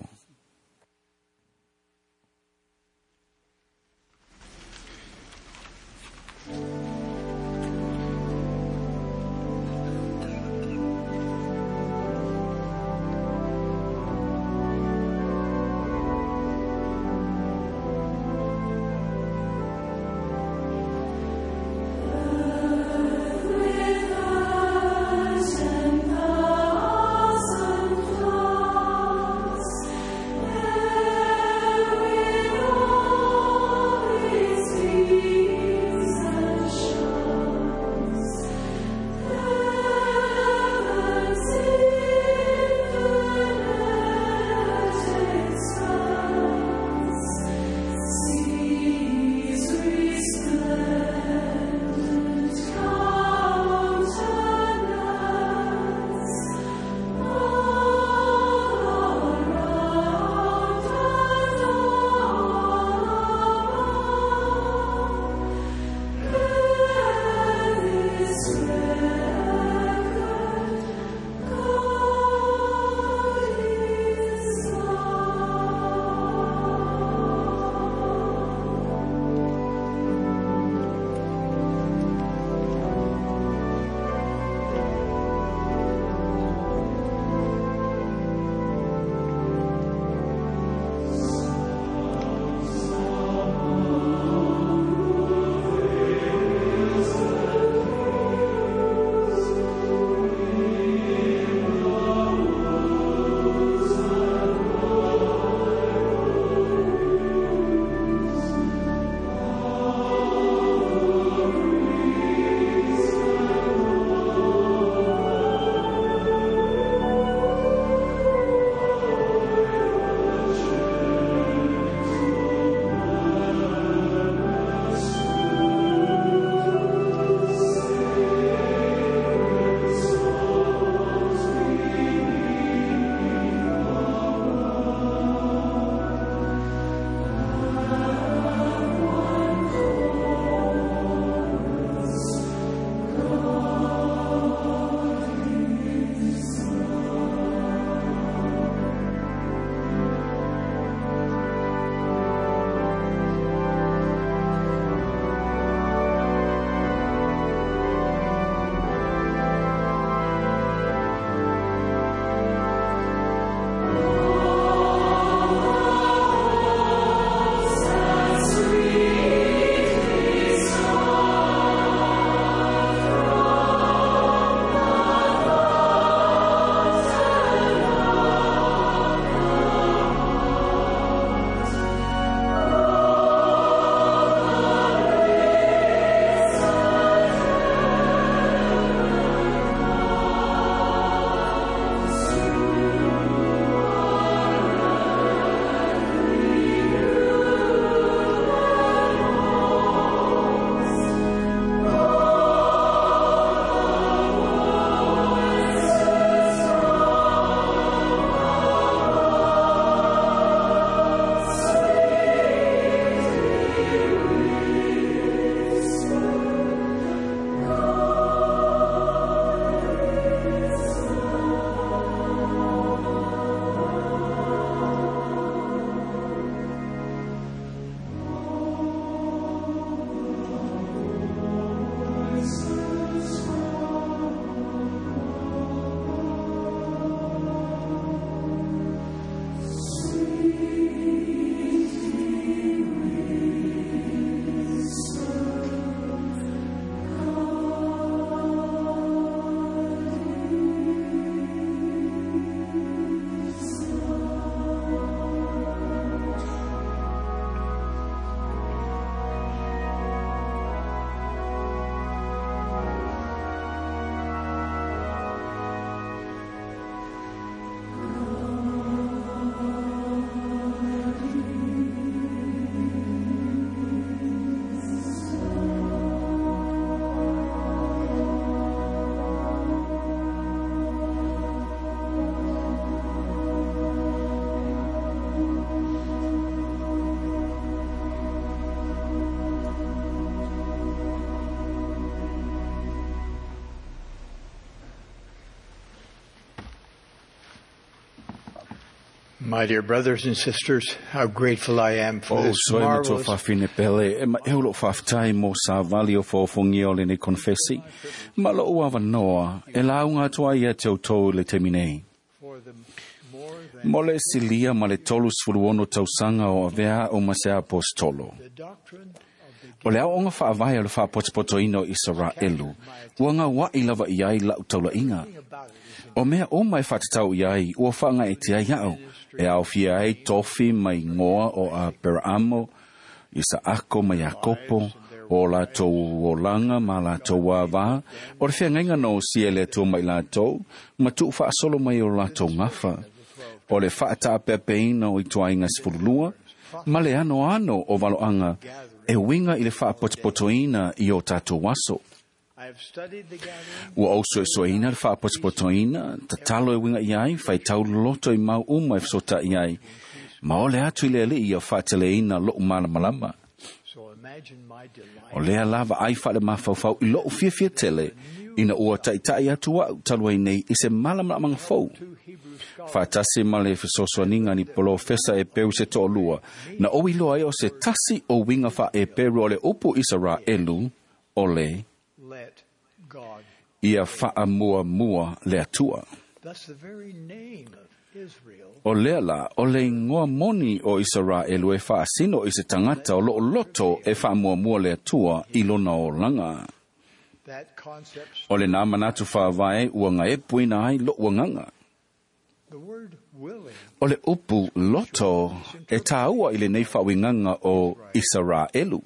My dear brothers and sisters, how grateful I am for this marvelous... Oh, soe pele e ma eolo whaftai mo sa vali o fōwhongi o le ne konfesi. Ma lo ua wanoa, e launga tua ia te autou le te minei. Mo le silia ma le tolu sfuruono tausanga o avea o masea apostolo. O le au onga whaavai le whaapotopoto ino Israelu, ua ngā wa i lava i ai lau taula inga. O mea o mai whatatau i ai, ua whaanga e te ai au, e au fia ai tofi mai ngoa o a Beramo, isa ako mai a kopo, o la tau o langa ma la tau wawā, o le fia ngainga no si e le tau mai la tau, ma tu wha solo mai o la tau ngafa, o le whaata pepeina o i tuainga sfurulua, ma le ano ano o valoanga, e winga i le whaapotopotoina i o tātou waso. Ua auso e soina le whaapotopotoina, ta talo e winga i ai, whai tau loto i mau uma e fsota i ai, ma o le atu i le li i a whaateleina lo umala malama. O lea lava ai wha le mawhauwhau i lo fia fia tele, ina ua taitai atua talua i nei i se malama mga fau. Whaatasi ma le fesosoaninga ni polofesa e peu se to lua, na o ilo ai o se tasi o winga wha e peru o le upu Israelu, o le ia wha mua mua le atua. O lea la, o le ngoa moni o Israelu e wha asino i se tangata o lo loto e wha mua mua le atua i lona o langa. O le nā manatu whaavai ua ngā e puina ai lo uanganga. O le upu loto e tāua i le nei whawinganga o Israelu.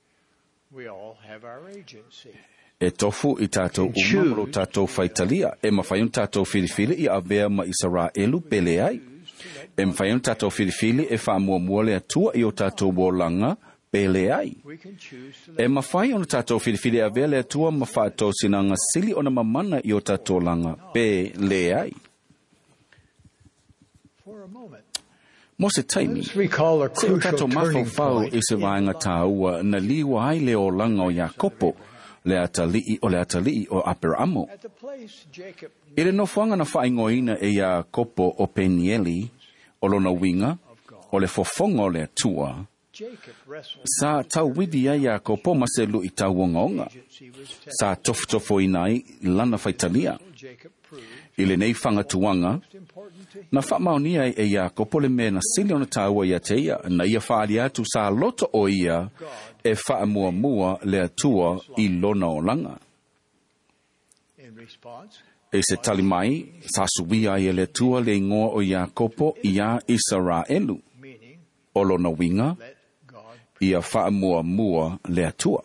E tofu i tātou umamaro tātou whaitalia, e mawhaiun tātou whiriwhiri i avea ma Israelu pele ai. E mawhaiun tātou whiriwhiri e whaamua le atua i o tātou wolanga pele ai. E mawhai ona tātou whiriwhiri avea le atua ma whātou sinanga sili ona mamana i o tātou langa pele ai. Mo se taimi, se o tātou mawhau i se vaenga tāua na liwa ai le o langa o Iakopo, le atalii o le atalii o Aperamo. I le nofuanga na whaingoina e Iakopo o Penieli, o lona winga, o le fofonga o le atua, sa tau widi a Iakopo ma se lu i tau ongaonga, sa tofutofo inai lana whaitalia. I le nei whangatuanga, na whamaunia e Iakopo le mea na sili ona tāua ia te ia, na ia whaari atu sa loto o ia e whaamua mua le atua i lona o langa. E se tali mai, sa suwia i le atua le ingoa o Iakopo i a Israelu, o lona winga, ia whaamua mua le atua.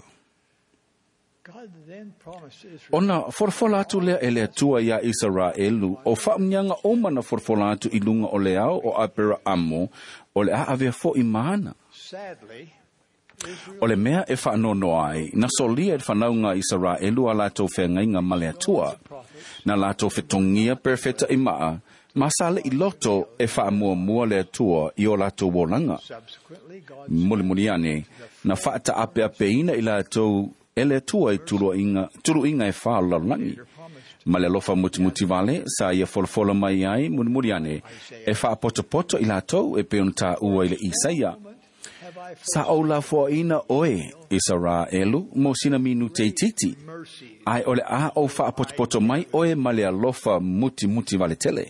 Ona forfola atu lea e le atua ia Israelu, o whaamnyanga oma na forfola atu i lunga o le ao o Aperamo, o le aavea fo i maana. O le mea e whaanono ai, na solia e whanaunga Israelu a lato whengainga ma le atua, na lato whetongia perfeta i maa, ma sale i loto e whaamua mua le atua i o lato wolanga. Muli muli ane, na whaata ape ape ina i lato ele tua i tulu inga, tulu inga e whaala langi. Ma le lofa muti muti vale, sa ia folfola mai ai, muni muri ane, e wha poto poto i latou e peonta ua i le Isaia. Sa o la fo ina oe, Israelu, mo sina minu te titi. Ai ole a o wha poto poto mai oe ma le lofa muti muti vale tele.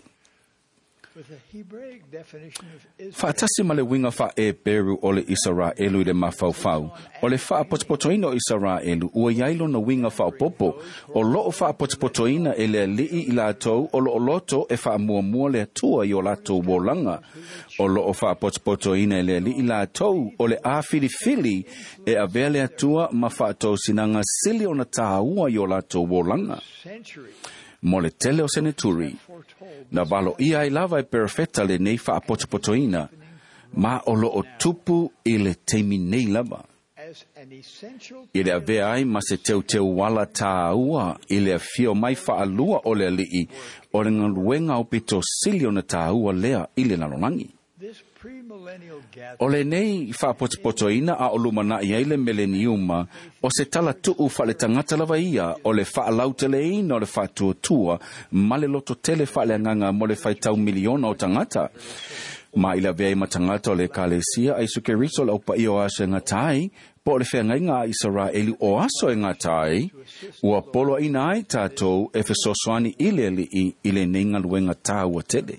Whaatasi ma le winga wha e peru o le Israelu i le mawhauwhau. O le wha potopotoina o Israelu ua iailo na winga wha popo. O loo wha potopotoina e le lii i latou o loo loto e wha mua mua le atua i o latou wolanga. O loo wha potopotoina e le lii i latou o le a fili fili e a vea le atua ma wha tau sinanga sili o na tāua i o latou wolanga. Mo le tele o seneturi. Na valo ia i lava e perfeta le nei wha potopotoina, ma o lo o tupu i le teimi nei lava. I le avea ai ma se teu teu wala tā ua, i le fio mai wha alua o le lii, o le ngaluenga o pito sili o na tā ua lea i le nalonangi. O le nei whaapotopotoina a o lumana i eile mileniuma o se tala tuu wha le tangata lava ia o le wha lau teleina o le wha tuatua ma le loto tele wha le nganga mo le whaitau miliona o tangata. Ma ila vea ma tangata o le kalesia ai suke riso lau pa i o ase ngatai po le whenga inga a Israeli o aso e ngatai ua polo ina ai tātou e fesoswani ile li i ile ninga luenga tā ua tele.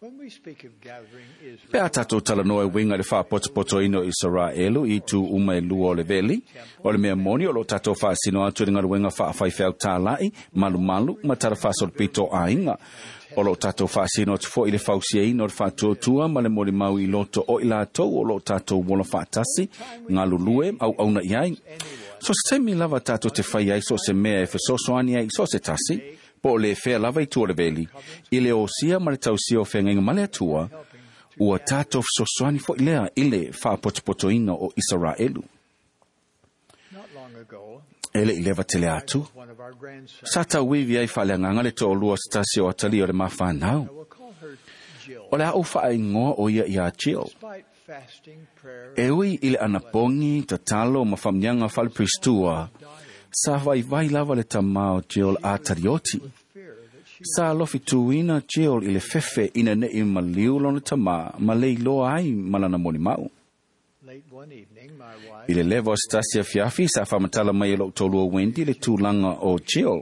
Pea tātou tala noa e winga le wha potopoto ino Israelu i tu uma e lua o le veli o le mea moni o lo tātou wha sino atu ringa luenga wha whaifeau tā lai malu malu ma tara wha solpito a inga. O lo tātou whaasino te fo i le whausia ino le whātua ma le mori mau i loto o i lātou o lo tātou wola whaatasi ngā lulue au auna iai. So se temi lava tātou te whai ai so se mea e whasosoani ai so se tasi po le whea lava i tua le veli i le o sia ma le tausia o whenga ma le atua ua tātou whasosoani fo i lea i le whaapotopoto ino o Israelu. Ele i lewa tele atu. Sa tau wivi ai whale nganga le to lua stasi o atali o le mawhanau. O le au whae ngoa o ia ia Jill. E ui i le anapongi ta talo ma whamnyanga whale pristua. Sa vai vai lava le tamao Jill a tarioti. Sa lofi tuina Jill i le fefe ina ne i ma liu lona tama ma lei loa ai malana moni mau. I le lewa stasia fiafi sa whamatala mai e lo tolu o Wendy le tūlanga o Jill.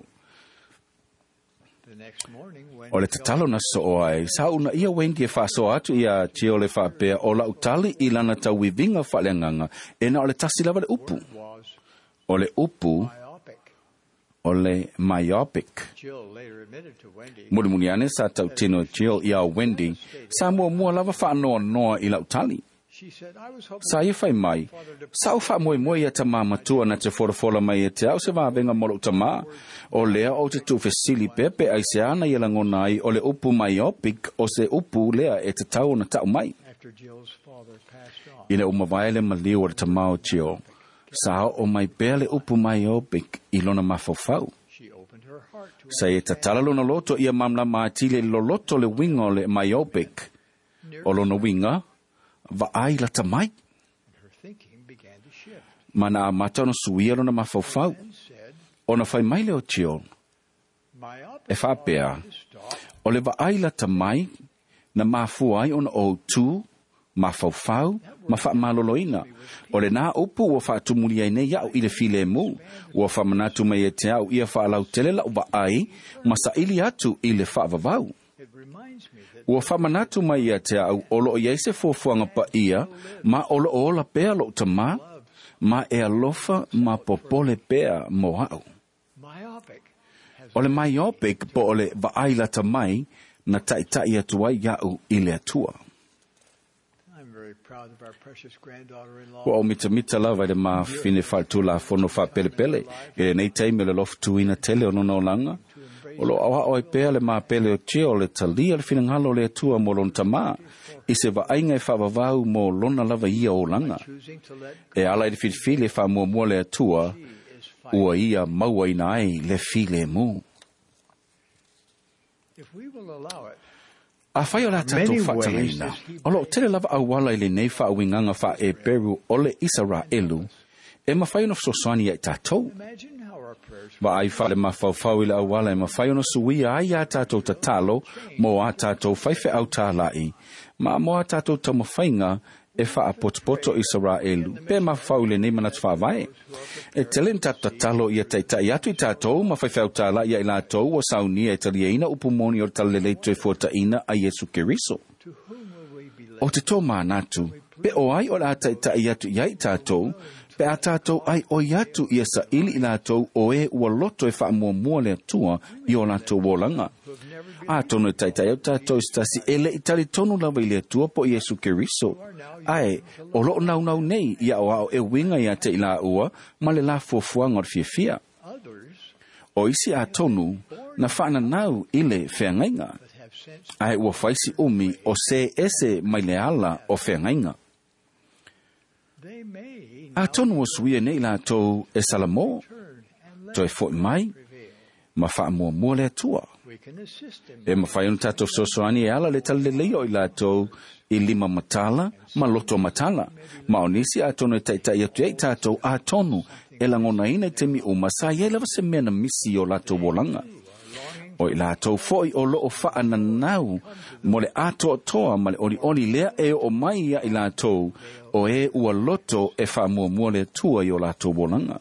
O le tatalo na so o ai, sa una ia Wendy e whaso atu ia Jill le whapea o la utali i lana tau wivinga whaleanganga e na o le tasi lava le upu. O le upu, o le myopic. Muri muni ane sa tau tino Jill ia Wendy, sa mua mua lava whaanoa noa i la utali. Sa ia whai mai, sa u wha moe moe ia ta māmatua na te whora mai e te au se wāwenga molo ta mā, o lea o te tu fesili pepe ai se ana ia langona ai o le upu myopic o se upu lea e te tau na tau mai. I le umawai le maliu o le ta mao Jill, sa o mai bea le upu myopic i lona mawhawhau. Sa e ta tala lona loto ia mamla maatile lo loto le winga o le myopic, o lona winga, va ai la tamai. Mana mata no suia no na mafau. Ona fai mai leo Jill. E whapea. O le va ai la tamai na mafu ai on o tu mafau ma fa maloloina. O le na upu o fa tumuli ai nei au i le file mu. O fa manatu mai e te au ia fa lau tele la uba ai ma sa ili atu i le fa vavau. Ua whamanatu mai ia te au olo i eise fōfuanga pa ia, ma olo o la pēa lo ta mā, ma e alofa ma popole pēa mo au. O le myopic po o le vaaila ta mai na taitai atuai iau i le atua. Ua o mita mita la vai le ma fine whaltu la fono wha pele pele, e nei teime le lofu tuina tele o nono langa, o lo awa o e pea le maa pele o tia o le talia le finangalo le atua mo lon tamā, i se wa ainga e whawawau mo lona lava ia o langa. E ala i le whiwhi le wha mua mua le atua, ua ia maua ina ai le file mu. A whai o la tatou whatalaina, o lo tele lava awala i le nei wha awinganga wha e peru o le Israelu, e ma whai ono fsoswani e tatou. Wa ai whale ma whauwhau i le awala e ma whai ono suia ai a tatou tatalo mo a tatou whaife au tālai, ma mo a tatou tamawhainga e wha a potopoto Israelu, pe ma whau le nei manatu whawai. E telen tatalo i a teitai atu i tatou ma whaife au tālai i a ilatou o saunia e taliaina upumoni o talelei tue fuataina a Yesu Keriso. O te tō mānatu, pe o ai o la teitai atu i a tatou, pe a tātou ai o iatu i a sa ili i lātou o e ua loto e wha mua mua le atua i o lātou wōlanga. A tono e taitai au tātou stasi e le i tali tonu lawa i le atua po Yesu Keriso. Ai, o lo nau nau nei i a o ao e winga i a te i la ua, ma le la fuafuanga o fia fia. O isi a tonu na whaana nau i le whengainga. Ai ua whaisi umi o se ese mai le ala o whengainga. A tonu o suia nei la tau e salamo, to e fo mai, ma wha mua mua le atua. E mawhai un tātou sosoani e ala le talelei o i lātou i lima matala, ma loto matala. Ma o nisi a tonu e taitai atu e tātou a tonu e langona ina te mi uma sa i lewa se mena misi o lātou wolanga. O i lātou foi o loo faa na nau mo le ato toa ma le ori ori lea e o mai ia i lātou o e ua loto e faa mua mua le tua i o lātou wolanga.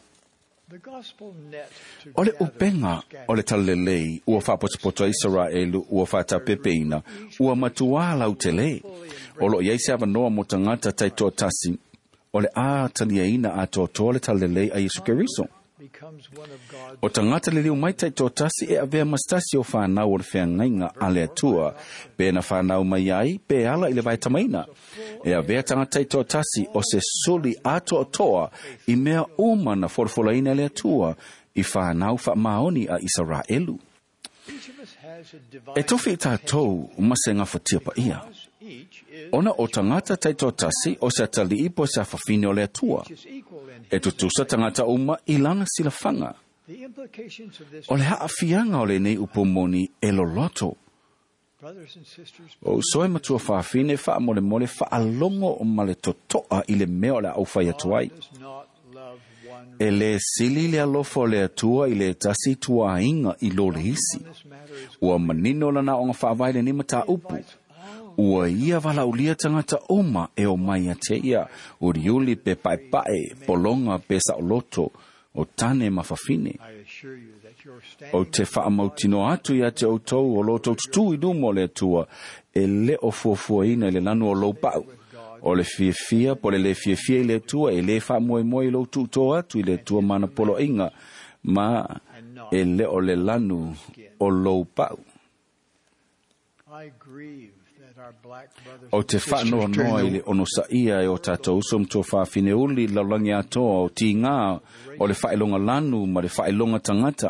O le upenga o le talelei ua whapotopoto Israelu ua whata pepeina ua matua lau te le. O lo iei se awanoa mo tangata taitoa tasi o le a taliaina a toa le talelei a Yesu Keriso. O tangata le liu mai taitoa tasi e avea mastasi o whanau o le whiangainga a le atua pe na whanau mai ai pe ala i le vai tamaina. E avea tangata taitoa tasi o se suli a toa toa i mea uma na forfolaina le atua i whanau wha maoni a Israelu. E tofi tātou masenga whatia pa ia. Ona o tangata taitoa tasi o se atali ipo se awhawhine o le atua. E tutusa tangata uma i langa sila whanga. O le haa fianga o le nei upomoni e loloto. O soe matua whawhine wha mole mole wha alongo o male totoa i le mea le au whai atuai. E le sili le alofo le atua i le tasi tua inga i lo le hisi. Ua manino lana o ngā whaavaile ni mata upu. Ua ia wala ulia tangata oma e o mai a te ia, uriuli pe pai pae, polonga pe saoloto, o tane mawhawhine. O te whaamautino atu ia te outou o loto tutu i dumo le atua, e le o fuafuaina le lanu o loupau. O le fiefia, po le le fiefia i le atua, e le whaamoe moe i lo tuto atu i le atua mana polo inga, ma e le o le lanu o loupau. O te whanoa noa i le ono sa ia e o tātou usom tō whawhine uli laulangi atoa o ti ngā o le whaelonga lanu ma le whaelonga tangata.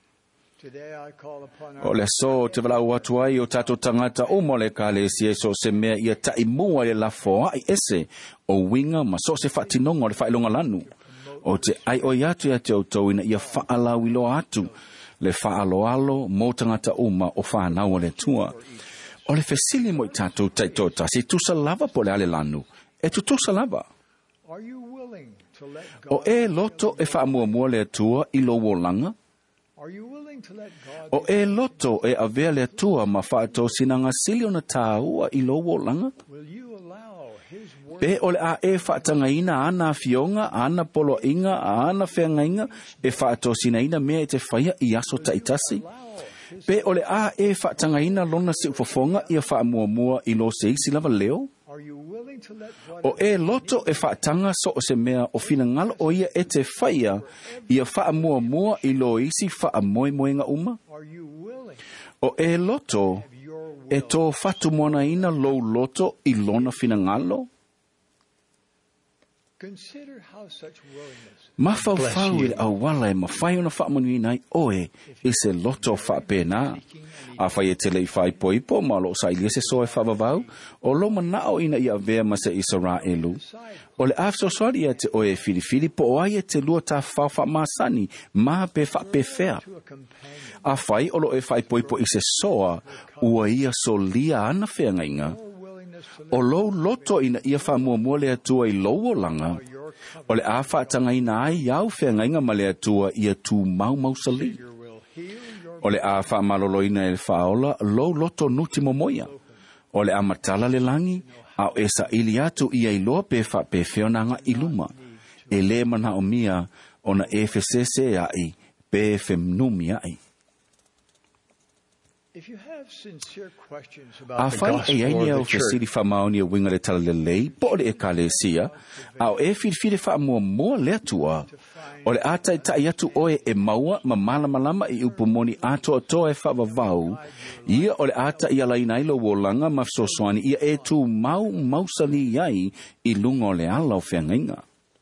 O le so te walau atu ai o tātou tangata o mo le kāle si e so se mea ia tai mua e la foa i ese o winga ma so se whatinonga o le whaelonga lanu. O te ai o iatu ia te autou ina ia whaalau ilo atu le whaaloalo mo tangata uma o whanau o le tua. O le fesili mo i tātou taitota, si tusa lava po le ale lanu, e tu tusa lava. O e loto e wha mua mua le atua i lo wolanga. O e loto e avea le atua ma wha ato sinanga sili o na tāua i lo wolanga. Pe o le a e wha tangaina ana fionga, ana polo inga, ana whiangainga, e wha ato sinaina mea e te whaia i aso taitasi. Pe ole a e whaatangaina lona se ufafonga ia wha mua mua i lo se isi lava leo. O e loto e whaatanga so o se mea o fina ngalo o ia e te whaia ia wha mua mua i lo isi wha moe moenga uma. O e loto e tō whatu mona ina lo loto i lona fina ngalo. Ma fau fau i au wala e ma whai ona whaamanu nai oe i se loto whaapena. A whai e tele i whai poipo ma lo sa ilia se so e whaavavau o lo manao ina i avea ma se Israelu. O le afso soari e te oe filifili po o ai e te lua ta whau wha masani ma pe wha pe whea. A whai o lo e whai poipo i se soa ua ia so lia ana whea ngainga. O lo loto ina ia wha mua mua le atua i lowo langa. O le a whaatanga ina ai au whenga inga ma le atua ia tū mau mau sali. O le a wha malolo ina e whaola lo loto nuti momoia. O le a matala le langi au esa ili atu ia i loa pe wha pe whionanga i luma. E le mana o mia ona e whesese ai pe whemnumi ai. A whai e aini au whesiri whamaoni a winga le tala le lei, po le e ka le sia, au e whirwhire wha mua mua le atua. O le atai tai atu oe e maua ma malama lama i upumoni ato ato e whavavau, ia o le ata i ala ina ilo wolanga ma fsoswani ia e tu mau mausani iai i lungo le ala o whiangainga.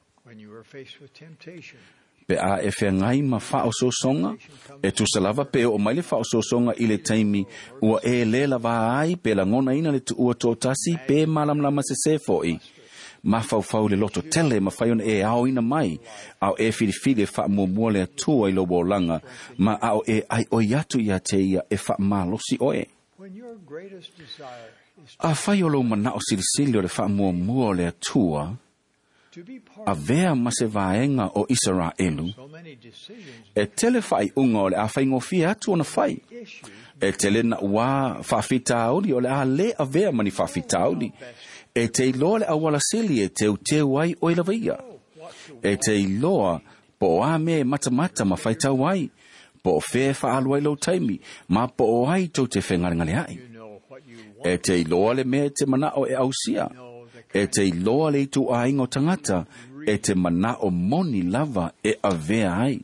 Pe a e whengai ma wha o so songa, e tu salava pe o mai le wha o so songa i le taimi, ua e le lava ai pe la ngona ina le tu ua tōtasi pe malam lama se se foi. ma faufau le loto tele ma fai ona e ao ina mai au e filifili e wha muamua le atua i lo bolanga ma au e ai oi atu ia te ia e wha malosi oe. A fai o lo mana o silisili o le wha muamua o le atua a vea ma se vaenga o Israelu e tele whai unga o le a whai ngofia atu ona whai e tele na ua whawhita auli o le a le a vea mani whawhita auli e te iloa le awala sili e te uteu ai o ila via e te iloa po o a me mata mata ma whaita wai po o whea wha alua ilo taimi ma po o ai tau te whengarengale ai e te iloa le mea te mana o e ausia e te iloa le itu a ingo tangata e te mana o moni lava e a vea ai.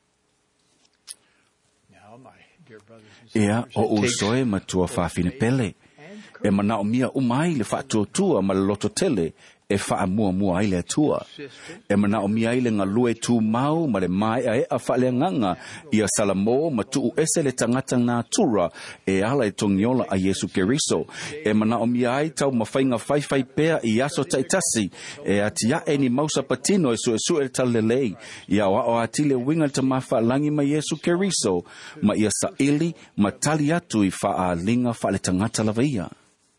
Ea o usoe matua whawhine pele. E mana o mia umai le whaatua ma le loto tele e wha mua mua ai le atua. E mana o mia ile ngā lue tū mau ma le mai a e a whale nganga i a salamo ma tuu ese le tangata ngā tura e ala e tongiola a Yesu Keriso. E mana o mia ai tau ma whainga whaiwhai pēa i aso taitasi e atia e ni mausa patino e su e su e talelei i a wao atile winga ta mawha langi ma Yesu Keriso ma i a saili ma tali atu i wha a linga wha le tangata lavaia.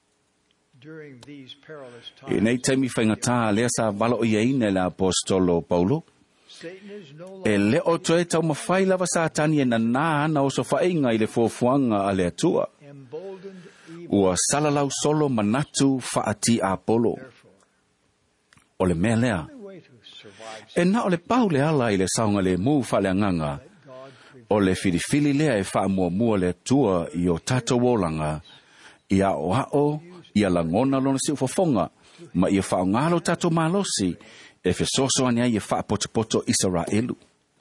E nei taimi whaingatā lea sa wala o iaina le apostolo Paulo. E leo toe tau mawhai lava Satani e na nā ana o so whainga i le fōfuanga a le atua. Ua salalau solo manatu whaati a Apollo. O le mea lea. E na o le pau le ala i le saunga le mū whale anganga. O le filifili lea e wha mua mua le atua i o tato wolanga. I a o hao ia langona lona si ufofonga, ma ia whaongalo tato malosi, e fesoso ania ia wha potopoto Israelu.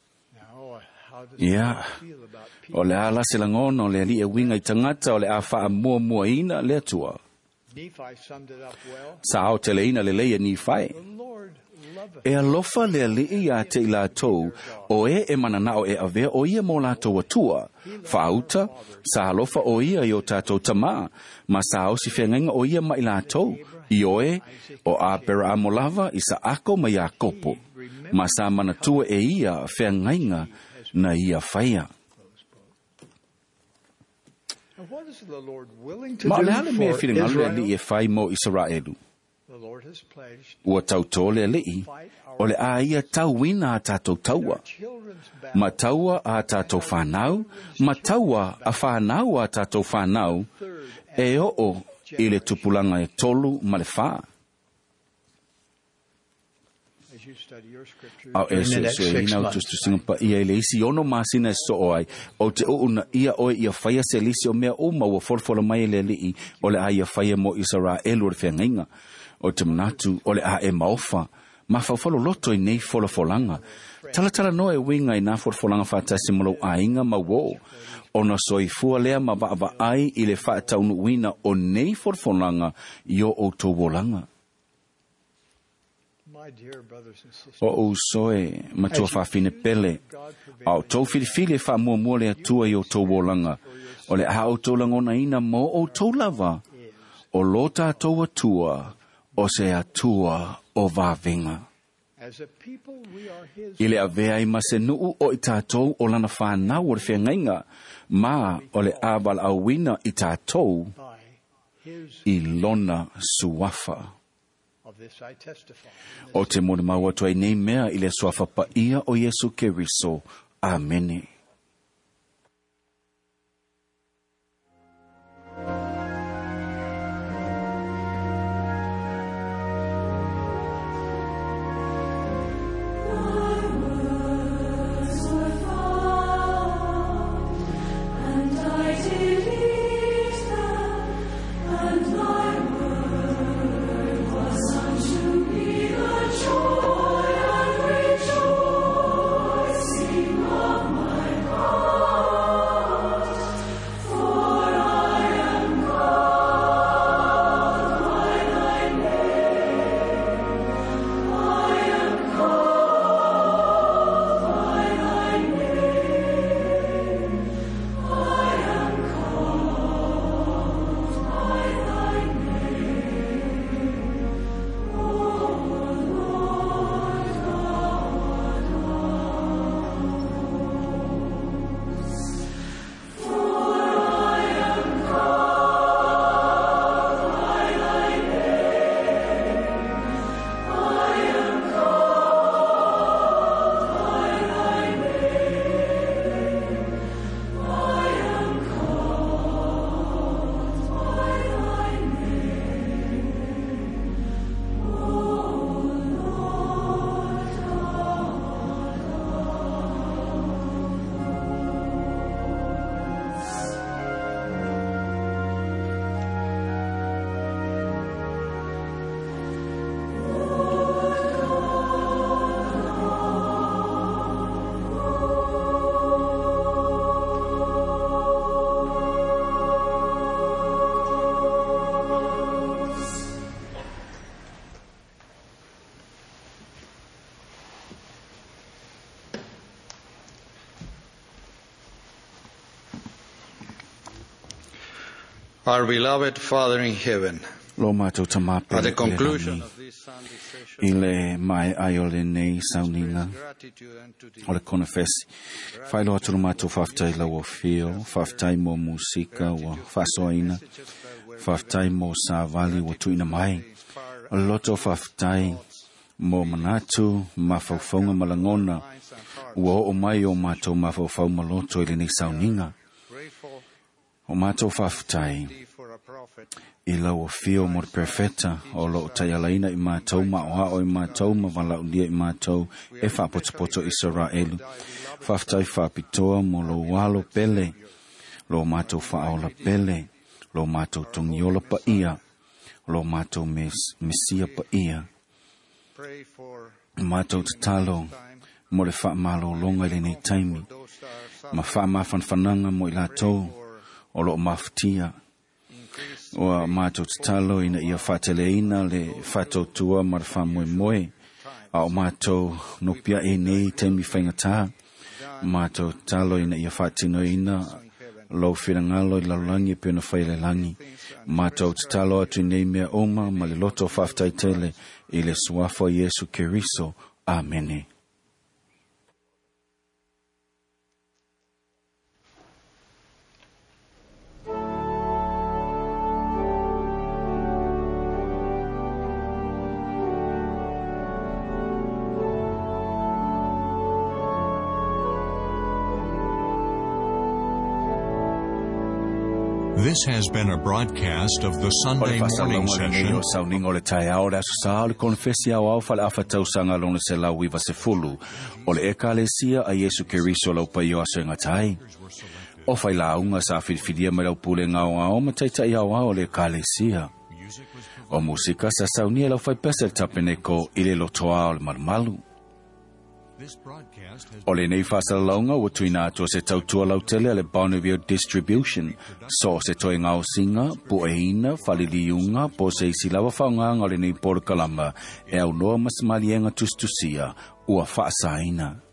Ia, o le ala se langona o le ali e winga i tangata o le a wha mua mua ina le atua. Sa au tele ina le leia ni whai. E alofa le ali ia te ila tau, o e e mananao e avea o ia mo lato atua, whauta, sa alofa o ia i o tato tama, ma sa au si whengenga o ia mai lato, i oe, o a pera amolava i sa ako ma ia kopo, ma sa manatua e ia whengainga na ia whaia. Ma le ale mea whiringalu e li e whai mo Israelu. Ua tau tole lii, o le a ia tau wina a tātou taua. Ma taua a tātou whanau, ma taua a whanau a tātou whanau, e o o i le tupulanga e tolu ma le wha. Au e se se ina o tustu singa pa ia le isi ono masina e so oai, o te uuna ia oe ia whaia se lisi o mea o maua forfola mai le lii, o le a ia whaia mo Israelu o le whengainga. O te manatu, o le a e maofa, ma whawhalo loto i nei wholofolanga. Tala tala no e winga i nā wholofolanga whātasi malo a inga ma wo. O na soi fua lea ma wa ai i le whaataunu wina o nei wholofolanga i o o tō wolanga. O o soe matua whawhine pele. Au tō whiriwhile wha mua mua le atua i o tō wolanga. O le a o tō langona ina mo o tō lava. O lota tō atua. O se atua o vavenga. I le avea i mase nuu o i tātou o lana whanau o le whengainga, ma o le abal awina i tātou i lona suafa. O te mone maua tuai nei mea i le suafa pa ia o Yesu Keriso. Amene. My Our beloved Father in heaven, Lo mātou tamape at the conclusion of this Sunday session, I le mai ai o le nei sauninga o le konefesi. Whai loa turu mātou whaftai lau o fio, whaftai mō musika o whasoaina, whaftai mō sāvali o tuina mai. O loto whaftai mō manatu, mawhauwhaunga malangona, ua o mai o mātou mawhauwhau maloto i le nei sauninga. O mātou whaftai I lau o fio mo le perfeta o lo tai alaina I mātou ma o hao I mātou ma walau lia I mātou e whapotopoto Israelu. Whaftai whapitoa mo lo walo pele, lo mātou whaola pele, lo mātou tongiola pa ia, lo mātou mes, mesia pa ia. Mātou tatalo mo le whaamalo longa le nei taimi, ma whaamawhanwhananga mo I lātou o lo maftia. O mātou tatalo ina ia whateleina le whatautua ma le whamoe moe. A o mātou nopia e nei taimi whaingatā. Mātou tatalo ina ia whatino ina lau whirangalo I laulangi e pēna whaile langi. Mātou tatalo atu nei mea oma ma le loto whaftai tele I le suafo Yesu Keriso. Amene. This has been a broadcast of the Sunday morning session. O sauning o le tai ao le asusa o le konfesi au au fale awhatau sanga lona se lau iwa se fulu. O le ekalesia a Yesu Keriso lau pai o aso ingatai. O fai launga sa whiwhidia me lau pule ngao ao ma taitai au ao le ekalesia. O musika sa saunia lau fai pese tapeneko I le lotoa o le malumalu. O le nei whasalaunga o tuina atua se tautua lau tele le Bonneville Distribution. So se toi ngao singa, po e ina, whaliliunga, po se isi lawa whaunganga o le nei Port Kalama. E au noa masamalienga tustusia, ua whaasaina.